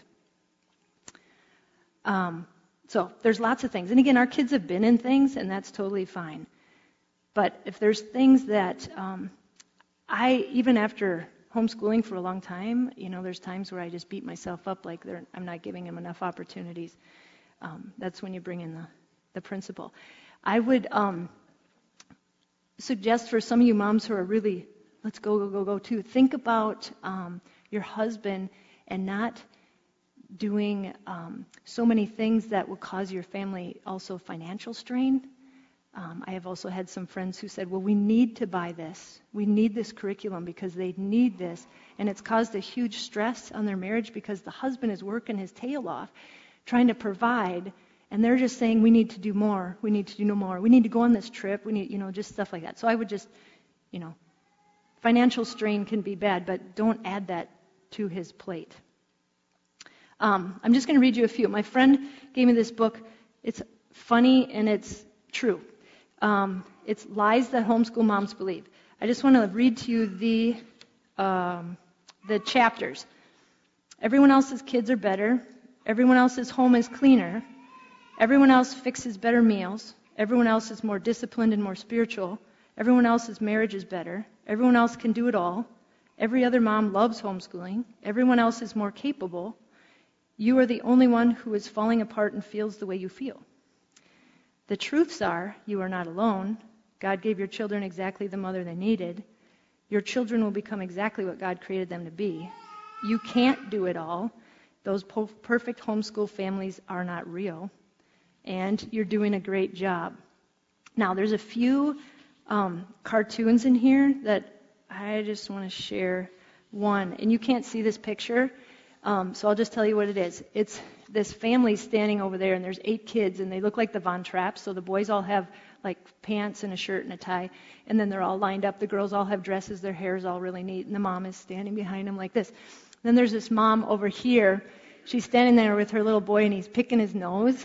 S2: Um, so there's lots of things. And again, our kids have been in things, and that's totally fine. But if there's things that um, I, even after homeschooling for a long time, you know, there's times where I just beat myself up like I'm not giving them enough opportunities. Um, that's when you bring in the, the principal. I would um, suggest for some of you moms who are really, let's go, go, go, go, too, think about um, your husband and not doing um, so many things that will cause your family also financial strain. Um, I have also had some friends who said, well, we need to buy this. We need this curriculum because they need this. And it's caused a huge stress on their marriage because the husband is working his tail off trying to provide, and they're just saying, we need to do more. We need to do no more. We need to go on this trip. We need, you know, just stuff like that. So I would just, you know, financial strain can be bad, but don't add that to his plate. Um, I'm just going to read you a few. My friend gave me this book. It's funny and it's true. Um, it's Lies That Homeschool Moms Believe. I just want to read to you the um, the chapters. Everyone else's kids are better. Everyone else's home is cleaner. Everyone else fixes better meals. Everyone else is more disciplined and more spiritual. Everyone else's marriage is better. Everyone else can do it all. Every other mom loves homeschooling. Everyone else is more capable. You are the only one who is falling apart and feels the way you feel. The truths are, you are not alone. God gave your children exactly the mother they needed. Your children will become exactly what God created them to be. You can't do it all. Those po- perfect homeschool families are not real. And you're doing a great job. Now, there's a few um, cartoons in here that I just want to share one. And you can't see this picture, um, so I'll just tell you what it is. It's this family standing over there, and there's eight kids, and they look like the Von Trapps. So the boys all have like pants and a shirt and a tie, and then they're all lined up. The girls all have dresses. Their hair's all really neat, and the mom is standing behind them like this. Then there's this mom over here. She's standing there with her little boy, and he's picking his nose.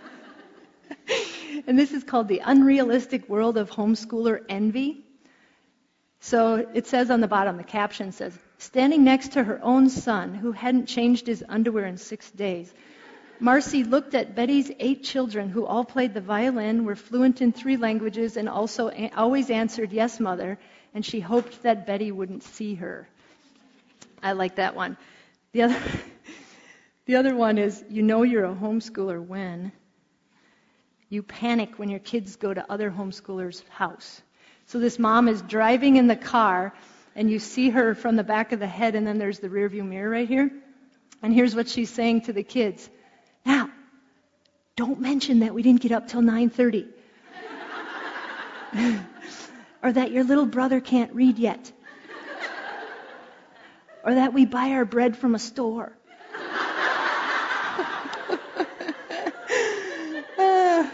S2: And this is called The Unrealistic World of Homeschooler Envy. So it says on the bottom, the caption says, standing next to her own son, who hadn't changed his underwear in six days, Marcy looked at Betty's eight children, who all played the violin, were fluent in three languages, and also a- always answered, yes, mother, and she hoped that Betty wouldn't see her. I like that one. The other, the other one is, you know you're a homeschooler when you panic when your kids go to other homeschoolers' house. So this mom is driving in the car, and you see her from the back of the head, and then there's the rearview mirror right here. And here's what she's saying to the kids. Now, don't mention that we didn't get up till nine thirty. Or that your little brother can't read yet. Or that we buy our bread from a store. uh,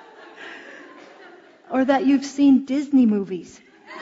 S2: or that you've seen Disney movies.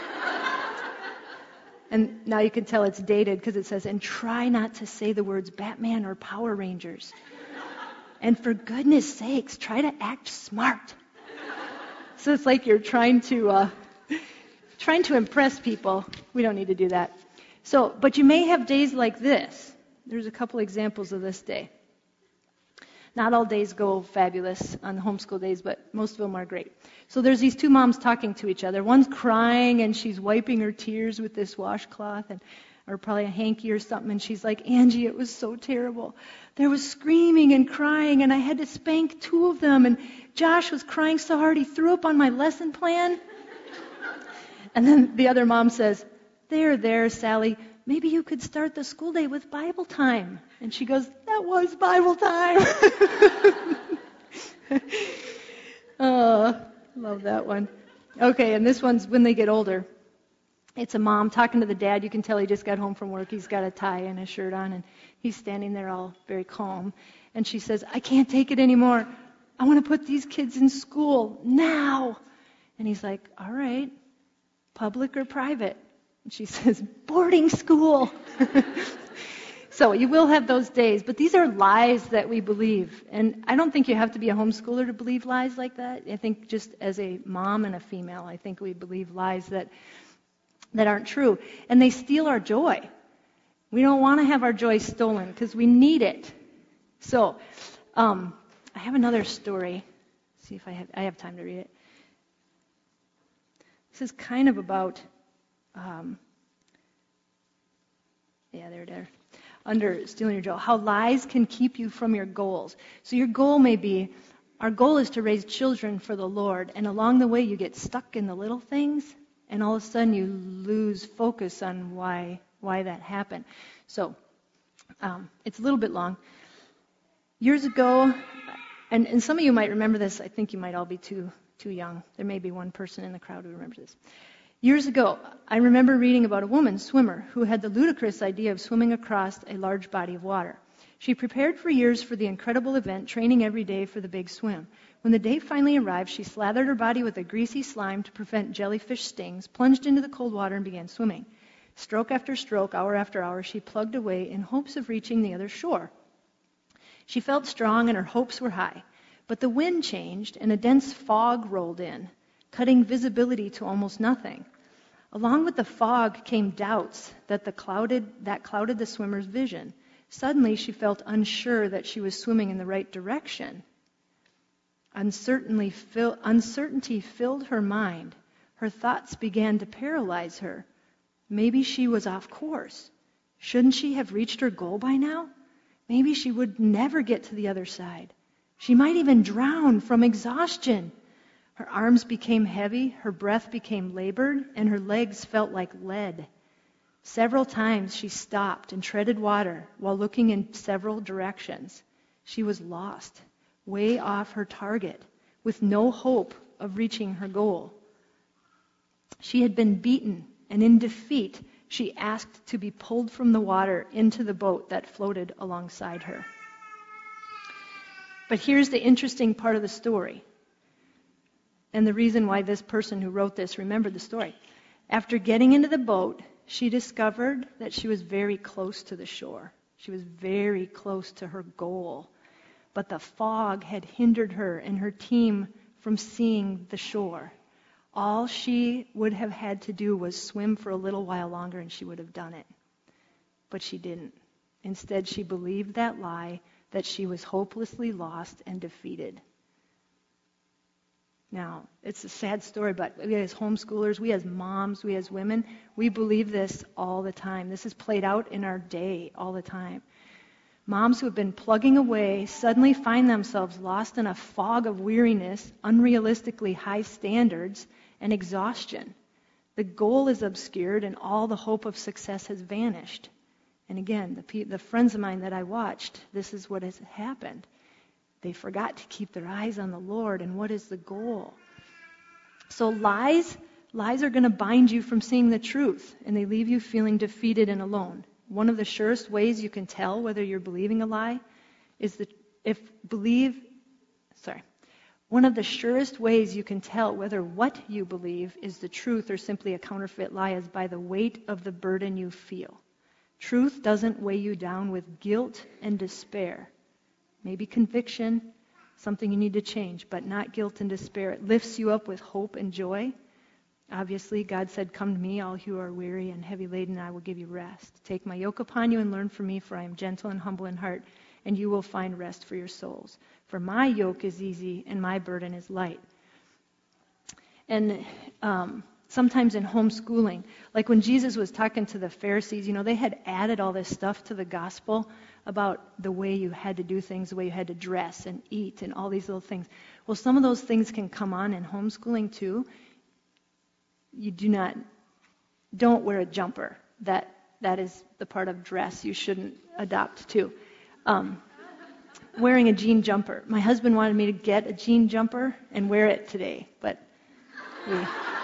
S2: And now you can tell it's dated because it says, and try not to say the words Batman or Power Rangers. And for goodness sakes, try to act smart. So it's like you're trying to uh, trying to impress people. We don't need to do that. So, but you may have days like this. There's a couple examples of this day. Not all days go fabulous on the homeschool days, but most of them are great. So there's these two moms talking to each other. One's crying, and she's wiping her tears with this washcloth, and or probably a hanky or something, and she's like, Angie, it was so terrible. There was screaming and crying, and I had to spank two of them, and Josh was crying so hard he threw up on my lesson plan. And then the other mom says, there, there, Sally, maybe you could start the school day with Bible time. And she goes, that was Bible time. Oh, love that one. Okay, and this one's when they get older. It's a mom talking to the dad. You can tell he just got home from work. He's got a tie and a shirt on, and he's standing there all very calm. And she says, I can't take it anymore. I want to put these kids in school now. And he's like, all right, public or private? And she says, boarding school. So you will have those days, but these are lies that we believe. And I don't think you have to be a homeschooler to believe lies like that. I think just as a mom and a female, I think we believe lies that that aren't true. And they steal our joy. We don't want to have our joy stolen because we need it. So um, I have another story. Let's see if I have, I have time to read it. This is kind of about, um, yeah, there, there. Under stealing your joy, how lies can keep you from your goals. So your goal may be, our goal is to raise children for the Lord, and along the way you get stuck in the little things, and all of a sudden you lose focus on why why that happened. So um, it's a little bit long. Years ago, and, and some of you might remember this. I think you might all be too too young. There may be one person in the crowd who remembers this. Years ago, I remember reading about a woman swimmer who had the ludicrous idea of swimming across a large body of water. She prepared for years for the incredible event, training every day for the big swim. When the day finally arrived, she slathered her body with a greasy slime to prevent jellyfish stings, plunged into the cold water, and began swimming. Stroke after stroke, hour after hour, she plugged away in hopes of reaching the other shore. She felt strong and her hopes were high. But the wind changed and a dense fog rolled in, cutting visibility to almost nothing. Along with the fog came doubts that the clouded that clouded the swimmer's vision. Suddenly, she felt unsure that she was swimming in the right direction. Uncertainty, fill, uncertainty filled her mind. Her thoughts began to paralyze her. Maybe she was off course. Shouldn't she have reached her goal by now? Maybe she would never get to the other side. She might even drown from exhaustion. Her arms became heavy, her breath became labored, and her legs felt like lead. Several times she stopped and treaded water while looking in several directions. She was lost, way off her target, with no hope of reaching her goal. She had been beaten, and in defeat, she asked to be pulled from the water into the boat that floated alongside her. But here's the interesting part of the story, and the reason why this person who wrote this remembered the story. After getting into the boat, she discovered that she was very close to the shore. She was very close to her goal. But the fog had hindered her and her team from seeing the shore. All she would have had to do was swim for a little while longer, and she would have done it. But she didn't. Instead, she believed that lie, that she was hopelessly lost and defeated. Now, it's a sad story, but we as homeschoolers, we as moms, we as women, we believe this all the time. This is played out in our day all the time. Moms who have been plugging away suddenly find themselves lost in a fog of weariness, unrealistically high standards, and exhaustion. The goal is obscured, and all the hope of success has vanished. And again, the, pe- the friends of mine that I watched, this is what has happened. They forgot to keep their eyes on the Lord, and what is the goal? So lies, lies are going to bind you from seeing the truth, and they leave you feeling defeated and alone. One of the surest ways you can tell whether you're believing a lie is that if believe, sorry, one of the surest ways you can tell whether what you believe is the truth or simply a counterfeit lie is by the weight of the burden you feel. Truth doesn't weigh you down with guilt and despair. Maybe conviction, something you need to change, but not guilt and despair. It lifts you up with hope and joy. Obviously, God said, "Come to me, all who are weary and heavy laden, and I will give you rest. Take my yoke upon you and learn from me, for I am gentle and humble in heart, and you will find rest for your souls. For my yoke is easy and my burden is light." And um, sometimes in homeschooling, like when Jesus was talking to the Pharisees, you know, they had added all this stuff to the gospel about the way you had to do things, the way you had to dress and eat and all these little things. Well, some of those things can come on in homeschooling too. You do not, don't wear a jumper. That that is the part of dress you shouldn't adopt too. Um, wearing a jean jumper. My husband wanted me to get a jean jumper and wear it today, but we,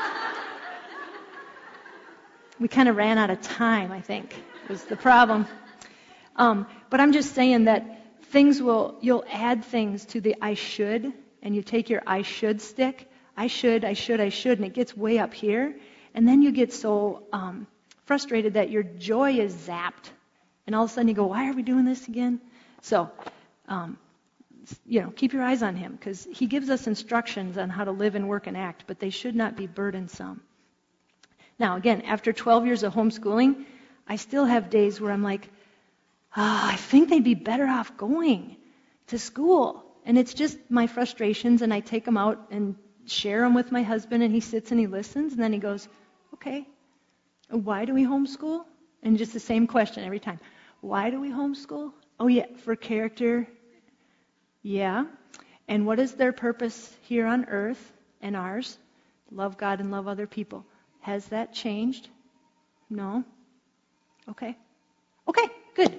S2: we kind of ran out of time, I think, was the problem. Um, but I'm just saying that things will, you'll add things to the I should, and you take your I should stick, I should, I should, I should, and it gets way up here. And then you get so um, frustrated that your joy is zapped. And all of a sudden you go, why are we doing this again? So, um, you know, keep your eyes on him, because he gives us instructions on how to live and work and act, but they should not be burdensome. Now, again, after twelve years of homeschooling, I still have days where I'm like, oh, I think they'd be better off going to school. And it's just my frustrations, and I take them out and share them with my husband, and he sits and he listens, and then he goes, okay, why do we homeschool? And just the same question every time. Why do we homeschool? Oh, yeah, for character. Yeah. And what is their purpose here on earth and ours? Love God and love other people. Has that changed? No? Okay. Okay, good.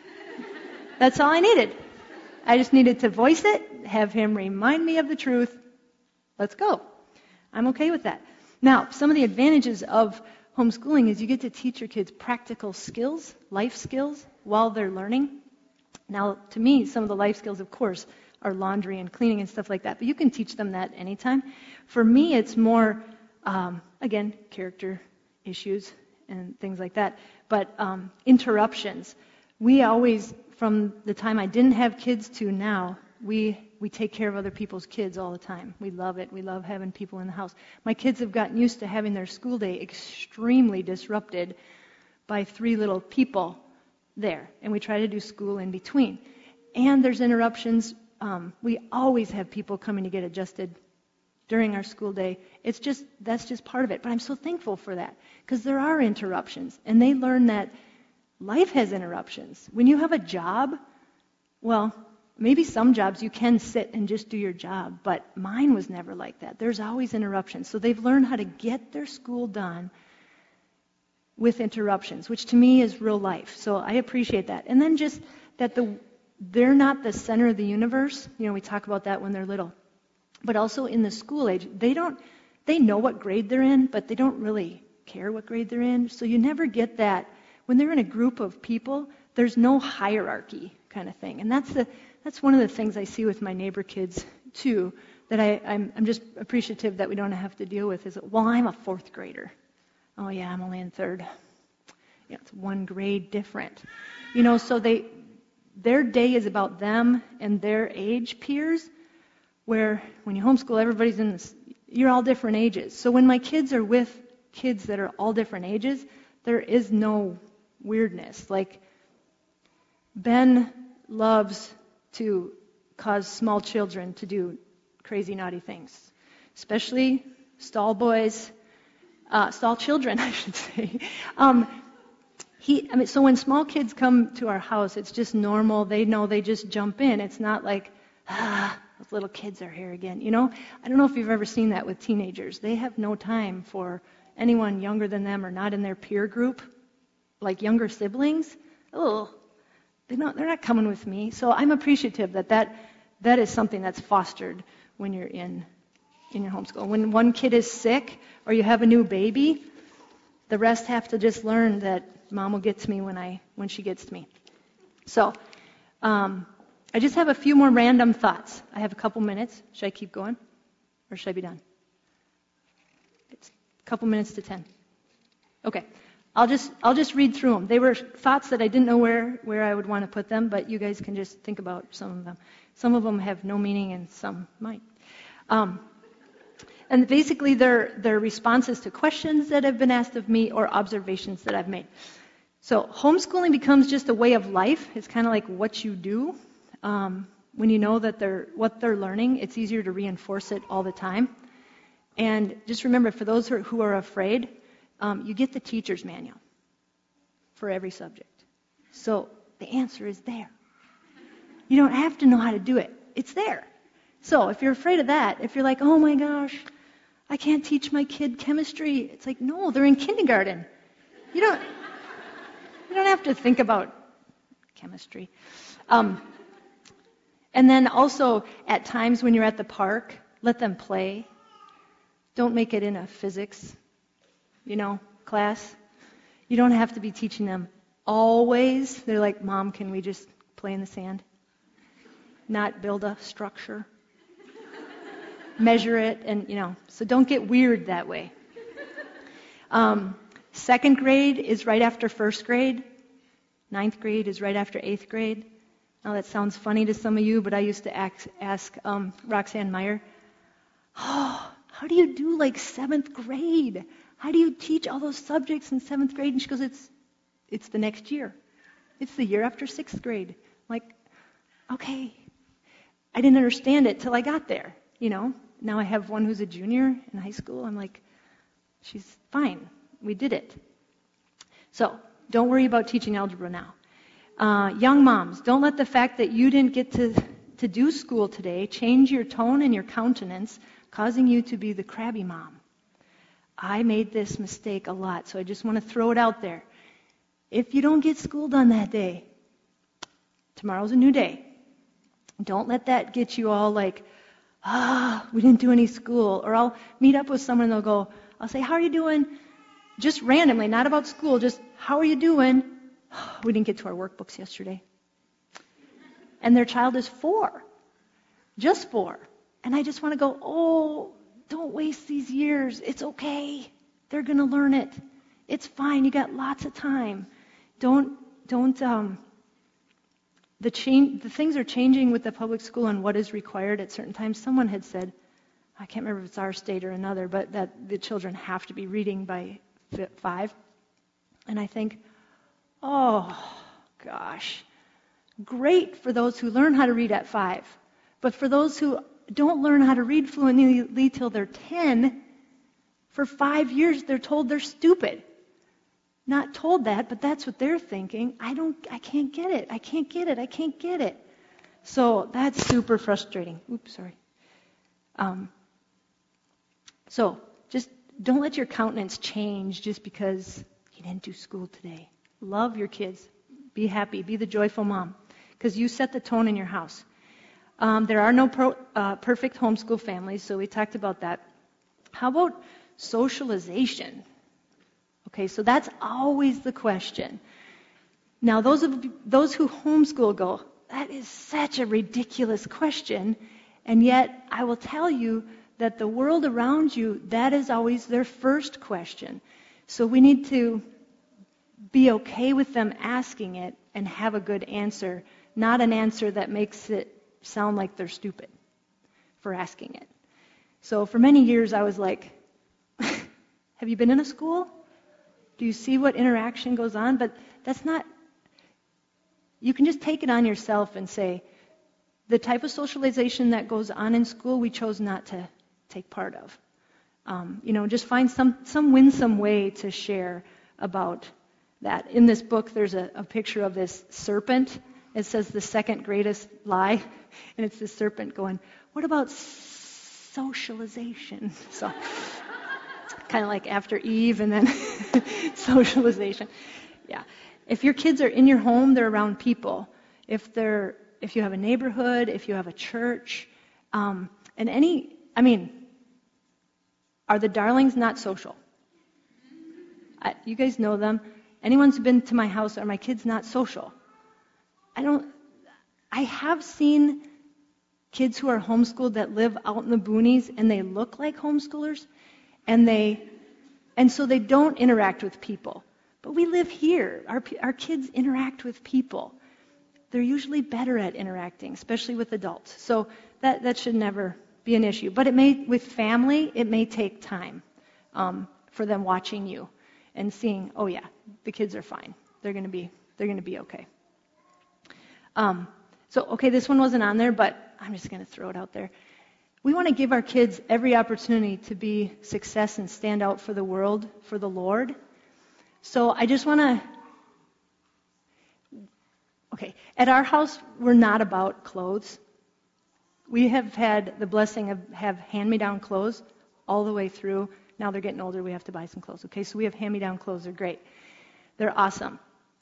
S2: That's all I needed. I just needed to voice it, have him remind me of the truth. Let's go. I'm okay with that. Now, some of the advantages of homeschooling is you get to teach your kids practical skills, life skills, while they're learning. Now, to me, some of the life skills, of course, are laundry and cleaning and stuff like that, but you can teach them that anytime. For me, it's more, um, again, character issues and things like that, but um, interruptions. We always, from the time I didn't have kids to now, we we take care of other people's kids all the time. We love it. We love having people in the house. My kids have gotten used to having their school day extremely disrupted by three little people there, and we try to do school in between. And there's interruptions. Um, we always have people coming to get adjusted during our school day. It's just, that's just part of it. But I'm so thankful for that, because there are interruptions, and they learn that life has interruptions. When you have a job, well, maybe some jobs you can sit and just do your job, but mine was never like that. There's always interruptions. So they've learned how to get their school done with interruptions, which to me is real life. So I appreciate that. And then just that the they're not the center of the universe. You know, we talk about that when they're little. but also in the school age. They don't, they know what grade they're in, but they don't really care what grade they're in. So you never get that. When they're in a group of people, there's no hierarchy kind of thing. And that's the that's one of the things I see with my neighbor kids too, that I, I'm, I'm just appreciative that we don't have to deal with is, well, I'm a fourth grader. Oh yeah, I'm only in third. You know, it's one grade different. You know, so they their day is about them and their age peers, where when you homeschool, everybody's in this, you're all different ages. So when my kids are with kids that are all different ages, there is no weirdness. Like, Ben loves to cause small children to do crazy, naughty things, especially stall boys, uh, stall children, I should say. Um, he, I mean, so when small kids come to our house, it's just normal. They know they just jump in. It's not like, ah, those little kids are here again. You know, I don't know if you've ever seen that with teenagers. They have no time for anyone younger than them or not in their peer group, like younger siblings. Oh, they don't, they're not coming with me. So I'm appreciative that, that that is something that's fostered when you're in in your homeschool. When one kid is sick or you have a new baby, the rest have to just learn that Mom will get to me when I when she gets to me. So um, I just have a few more random thoughts. I have a couple minutes. Should I keep going, or should I be done? It's a couple minutes to ten. Okay. I'll just I'll just read through them. They were thoughts that I didn't know where, where I would want to put them, but you guys can just think about some of them. Some of them have no meaning and some might. Um, and basically they're, they're responses to questions that have been asked of me or observations that I've made. So homeschooling becomes just a way of life. It's kind of like what you do. Um, when you know that they're what they're learning, it's easier to reinforce it all the time. And just remember, for those who are, who are afraid, Um, you get the teacher's manual for every subject. So the answer is there. You don't have to know how to do it. It's there. So if you're afraid of that, if you're like, oh my gosh, I can't teach my kid chemistry. It's like, no, they're in kindergarten. You don't, you don't have to think about chemistry. Um, and then also at times when you're at the park, let them play. Don't make it in a physics you know, class. You don't have to be teaching them always. They're like, Mom, can we just play in the sand? Not build a structure. Measure it, and, you know, so don't get weird that way. Um, second grade is right after first grade. Ninth grade is right after eighth grade. Now that sounds funny to some of you, but I used to ask, ask um, Roxanne Meyer, oh, how do you do like seventh grade? How do you teach all those subjects in seventh grade? And she goes, it's it's the next year. It's the year after sixth grade. I'm like, okay. I didn't understand it till I got there, you know. Now I have one who's a junior in high school. I'm like, she's fine. We did it. So don't worry about teaching algebra now. Uh, young moms, don't let the fact that you didn't get to, to do school today change your tone and your countenance, causing you to be the crabby mom. I made this mistake a lot, so I just want to throw it out there. If you don't get school done that day, tomorrow's a new day. Don't let that get you all like, ah, we didn't do any school. Or I'll meet up with someone and they'll go, I'll say, how are you doing? Just randomly, not about school, just, how are you doing? We didn't get to our workbooks yesterday. And their child is four. Just four. And I just want to go, oh, don't waste these years. It's okay. They're going to learn it. It's fine. You got lots of time. Don't, don't, um, the change, the things are changing with the public school and what is required at certain times. Someone had said, I can't remember if it's our state or another, but that the children have to be reading by five. And I think, oh, gosh, great for those who learn how to read at five. But for those who don't learn how to read fluently till they're ten, for five years they're told they're stupid. Not told that, but that's what they're thinking. I don't, I can't get it. I can't get it. I can't get it. So that's super frustrating. Oops, sorry. Um, so just don't let your countenance change just because you didn't do school today. Love your kids. Be happy. Be the joyful mom, because you set the tone in your house. Um, there are no pro, uh, perfect homeschool families, so we talked about that. How about socialization? Okay, so that's always the question. Now, those of those who homeschool go, that is such a ridiculous question, and yet I will tell you that the world around you, that is always their first question. So we need to be okay with them asking it and have a good answer, not an answer that makes it sound like they're stupid for asking it. So for many years I was like, have you been in a school? Do you see what interaction goes on? But that's not, you can just take it on yourself and say, the type of socialization that goes on in school, we chose not to take part of. Um, you know, just find some, some winsome way to share about that. In this book, there's a, a picture of this serpent. It says the second greatest lie, and it's this serpent going, what about socialization? So, kind of like after Eve and then socialization. Yeah. If your kids are in your home, they're around people. If they're, if you have a neighborhood, if you have a church, um, and any, I mean, are the Darlings not social? I, you guys know them. Anyone's been to my house, are my kids not social? I don't, I have seen kids who are homeschooled that live out in the boonies and they look like homeschoolers and they, and so they don't interact with people. But we live here. Our, our kids interact with people. They're usually better at interacting, especially with adults. So that, that should never be an issue. But it may, with family, it may take time um, for them watching you and seeing, oh yeah, the kids are fine. They're going to be, they're going to be okay. Um, so, okay, this one wasn't on there, but I'm just going to throw it out there. We want to give our kids every opportunity to be success and stand out for the world, for the Lord. So I just want to, okay, at our house, we're not about clothes. We have had the blessing of have hand-me-down clothes all the way through. Now they're getting older, we have to buy some clothes. Okay, so we have hand-me-down clothes. They're great. They're awesome.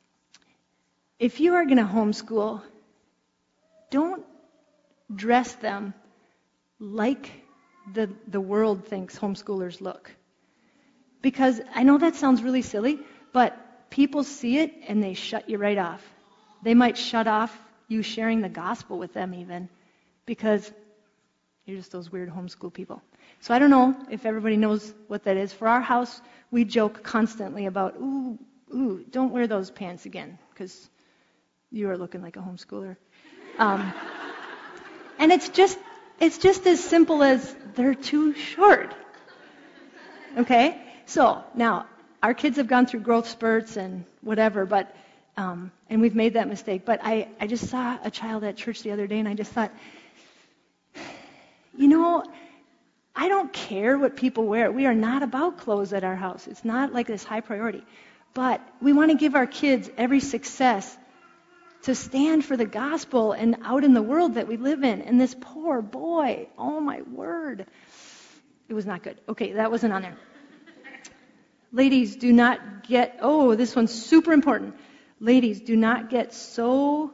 S2: If you are going to homeschool, don't dress them like the, the world thinks homeschoolers look. Because I know that sounds really silly, but people see it and they shut you right off. They might shut off you sharing the gospel with them even, because you're just those weird homeschool people. So I don't know if everybody knows what that is. For our house, we joke constantly about, ooh, ooh, don't wear those pants again, because you are looking like a homeschooler. Um, and it's just, it's just as simple as they're too short. Okay? So now, our kids have gone through growth spurts and whatever, but um, and we've made that mistake. But I, I just saw a child at church the other day, and I just thought, you know, I don't care what people wear. We are not about clothes at our house. It's not like this high priority. But we want to give our kids every success to stand for the gospel and out in the world that we live in. And this poor boy, oh my word. It was not good. Okay, that wasn't on there. Ladies, do not get, oh, this one's super important. Ladies, do not get so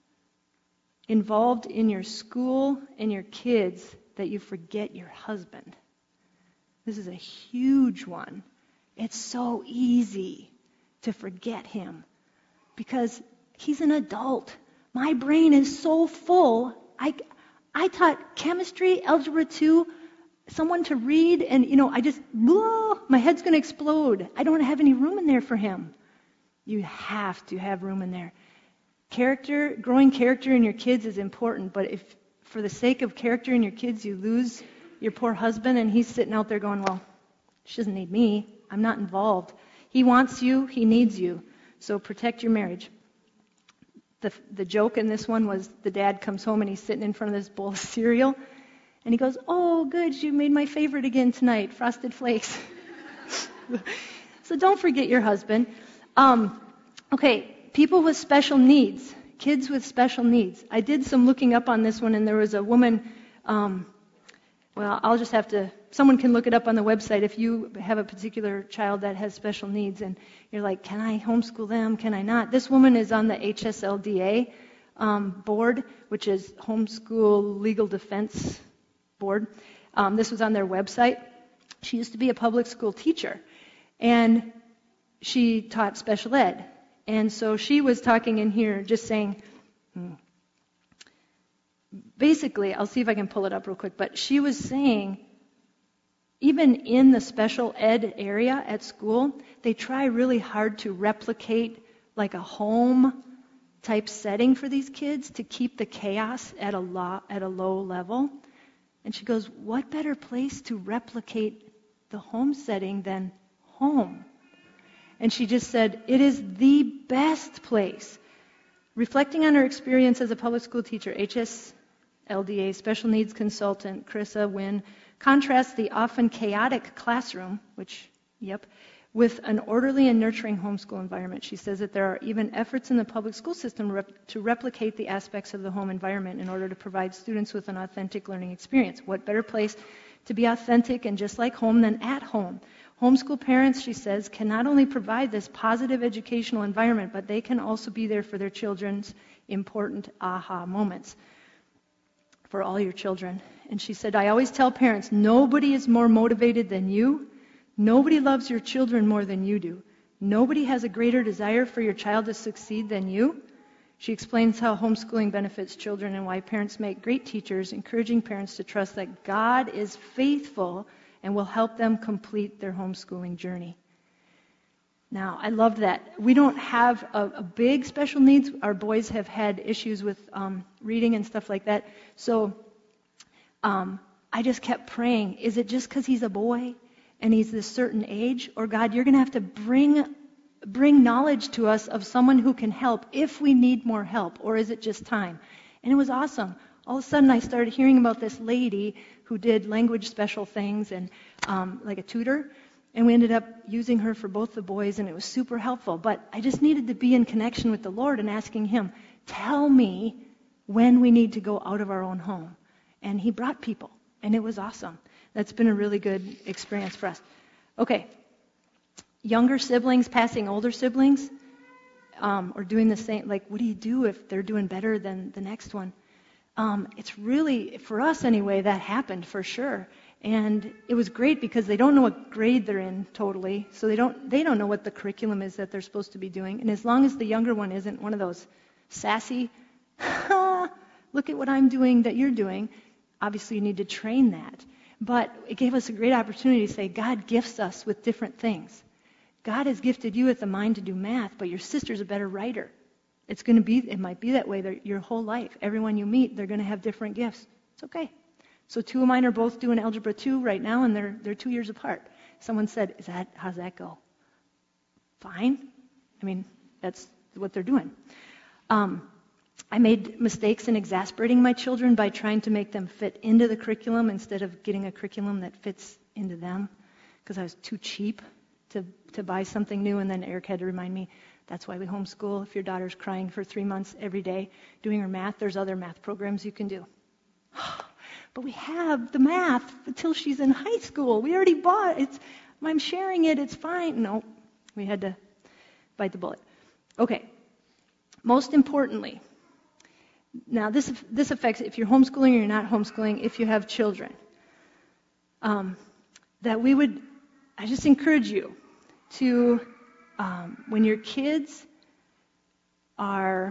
S2: involved in your school and your kids that you forget your husband. This is a huge one. It's so easy to forget him because he's an adult. My brain is so full. I, I taught chemistry, algebra two, someone to read, and, you know, I just, whoa, my head's going to explode. I don't have any room in there for him. You have to have room in there. Character, growing character in your kids is important, but if for the sake of character in your kids you lose your poor husband and he's sitting out there going, well, she doesn't need me. I'm not involved. He wants you. He needs you. So protect your marriage. The, the joke in this one was the dad comes home and he's sitting in front of this bowl of cereal and he goes, oh, good, you made my favorite again tonight, Frosted Flakes. So don't forget your husband. Um, okay, people with special needs, kids with special needs. I did some looking up on this one, and there was a woman, um, well, I'll just have to, someone can look it up on the website if you have a particular child that has special needs, and you're like, can I homeschool them, can I not? This woman is on the H S L D A, um, Board, which is Homeschool Legal Defense Board. Um, this was on their website. She used to be a public school teacher, and she taught special ed. And so she was talking in here just saying, hmm, basically, I'll see if I can pull it up real quick, but she was saying, even in the special ed area at school, they try really hard to replicate like a home type setting for these kids to keep the chaos at a lo- at a low level. And she goes, what better place to replicate the home setting than home? And she just said, it is the best place. Reflecting on her experience as a public school teacher, H S L D A special needs consultant Carissa Wynn contrasts the often chaotic classroom, which, yep, with an orderly and nurturing homeschool environment. She says that there are even efforts in the public school system rep- to replicate the aspects of the home environment in order to provide students with an authentic learning experience. What better place to be authentic and just like home than at home? Homeschool parents, she says, can not only provide this positive educational environment, but they can also be there for their children's important aha moments. For all your children. And she said, I always tell parents, nobody is more motivated than you. Nobody loves your children more than you do. Nobody has a greater desire for your child to succeed than you. She explains how homeschooling benefits children and why parents make great teachers, encouraging parents to trust that God is faithful and will help them complete their homeschooling journey. Now, I love that. We don't have a, a big special needs. Our boys have had issues with um, reading and stuff like that. So um, I just kept praying, is it just because he's a boy and he's this certain age? Or God, you're going to have to bring bring knowledge to us of someone who can help if we need more help, or is it just time? And it was awesome. All of a sudden I started hearing about this lady who did language special things and um, like a tutor. And we ended up using her for both the boys, and it was super helpful. But I just needed to be in connection with the Lord and asking him, tell me when we need to go out of our own home. And he brought people, and it was awesome. That's been a really good experience for us. Okay, younger siblings passing older siblings, um, or doing the same. Like, what do you do if they're doing better than the next one? Um, it's really, for us anyway, that happened for sure. And it was great because they don't know what grade they're in totally, so they don't they don't know what the curriculum is that they're supposed to be doing. And as long as the younger one isn't one of those sassy, look at what I'm doing that you're doing, obviously you need to train that. But it gave us a great opportunity to say, God gifts us with different things. God has gifted you with the mind to do math, but your sister's a better writer. It's going to be, it might be that way your whole life. Everyone you meet, they're going to have different gifts. It's okay. So two of mine are both doing Algebra two right now, and they're they're two years apart. Someone said, "Is that how's that go?" Fine. I mean, that's what they're doing. Um, I made mistakes in exasperating my children by trying to make them fit into the curriculum instead of getting a curriculum that fits into them, because I was too cheap to to buy something new. And then Eric had to remind me, that's why we homeschool. If your daughter's crying for three months every day doing her math, there's other math programs you can do. But we have the math until she's in high school. We already bought it. It's, I'm sharing it. It's fine. No, we had to bite the bullet. Okay. Most importantly, now this this affects if you're homeschooling or you're not homeschooling, if you have children, um, that we would, I just encourage you to, um, when your kids are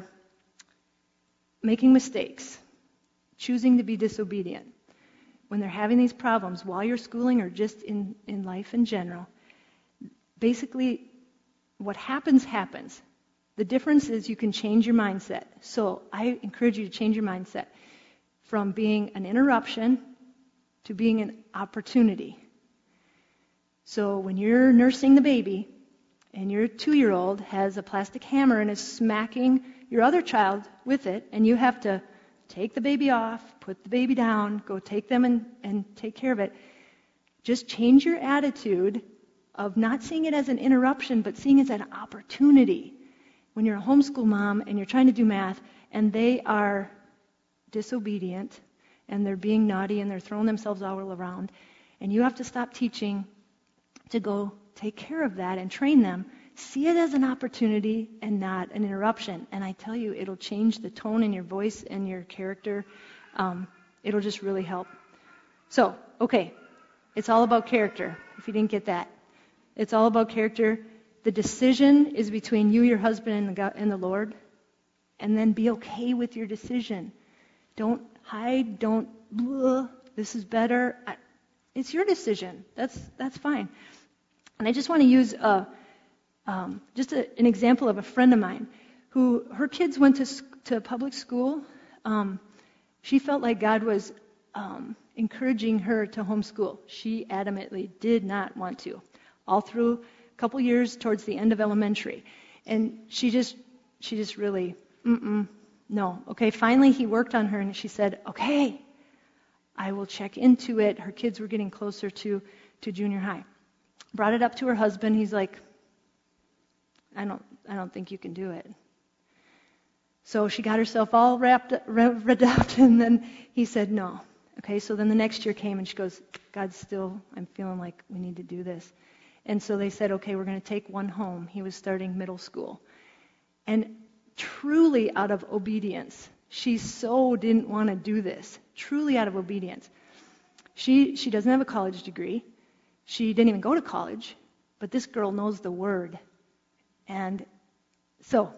S2: making mistakes, choosing to be disobedient, when they're having these problems while you're schooling or just in, in life in general, basically what happens, happens. The difference is you can change your mindset. So I encourage you to change your mindset from being an interruption to being an opportunity. So when you're nursing the baby and your two-year-old has a plastic hammer and is smacking your other child with it, and you have to take the baby off, put the baby down, go take them and, and take care of it. Just change your attitude of not seeing it as an interruption, but seeing it as an opportunity. When you're a homeschool mom and you're trying to do math and they are disobedient and they're being naughty and they're throwing themselves all around, and you have to stop teaching to go take care of that and train them, See it as an opportunity and not an interruption. And I tell you, it'll change the tone in your voice and your character. Um, it'll just really help. So, okay, it's all about character, if you didn't get that. It's all about character. The decision is between you, your husband, and the, God, and the Lord. And then be okay with your decision. Don't hide. Don't, blah, this is better. I, it's your decision. That's that's fine. And I just want to use a, um, just a, an example of a friend of mine who, her kids went to, to public school. Um, she felt like God was um, encouraging her to homeschool. She adamantly did not want to. All through a couple years towards the end of elementary. And she just, she just really, mm-mm, no. Okay, finally he worked on her and she said, okay, I will check into it. Her kids were getting closer to, to junior high. Brought it up to her husband. He's like, I don't, I don't think you can do it. So she got herself all wrapped, wrapped up, and then he said no. Okay, so then the next year came, and she goes, God, still, I'm feeling like we need to do this. And so they said, okay, we're going to take one home. He was starting middle school. And truly out of obedience, she so didn't want to do this. Truly out of obedience. She she doesn't have a college degree. She didn't even go to college. But this girl knows the word. And so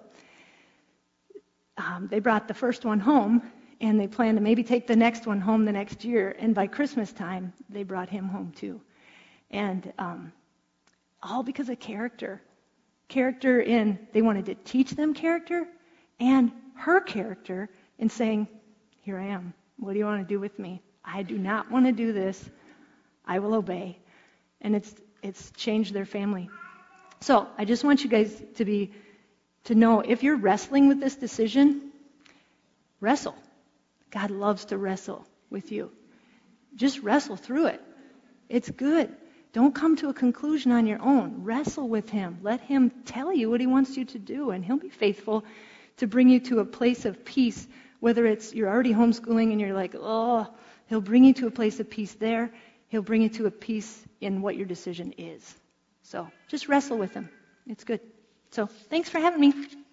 S2: um, they brought the first one home, and they planned to maybe take the next one home the next year. And by Christmas time, they brought him home too. And um, all because of character. Character in, they wanted to teach them character, and her character in saying, here I am. What do you want to do with me? I do not want to do this. I will obey. And it's it's changed their family. So I just want you guys to be, to know, if you're wrestling with this decision, wrestle. God loves to wrestle with you. Just wrestle through it. It's good. Don't come to a conclusion on your own. Wrestle with him. Let him tell you what he wants you to do, and he'll be faithful to bring you to a place of peace, whether it's you're already homeschooling and you're like, oh, he'll bring you to a place of peace there. He'll bring you to a peace in what your decision is. So just wrestle with him. It's good. So thanks for having me.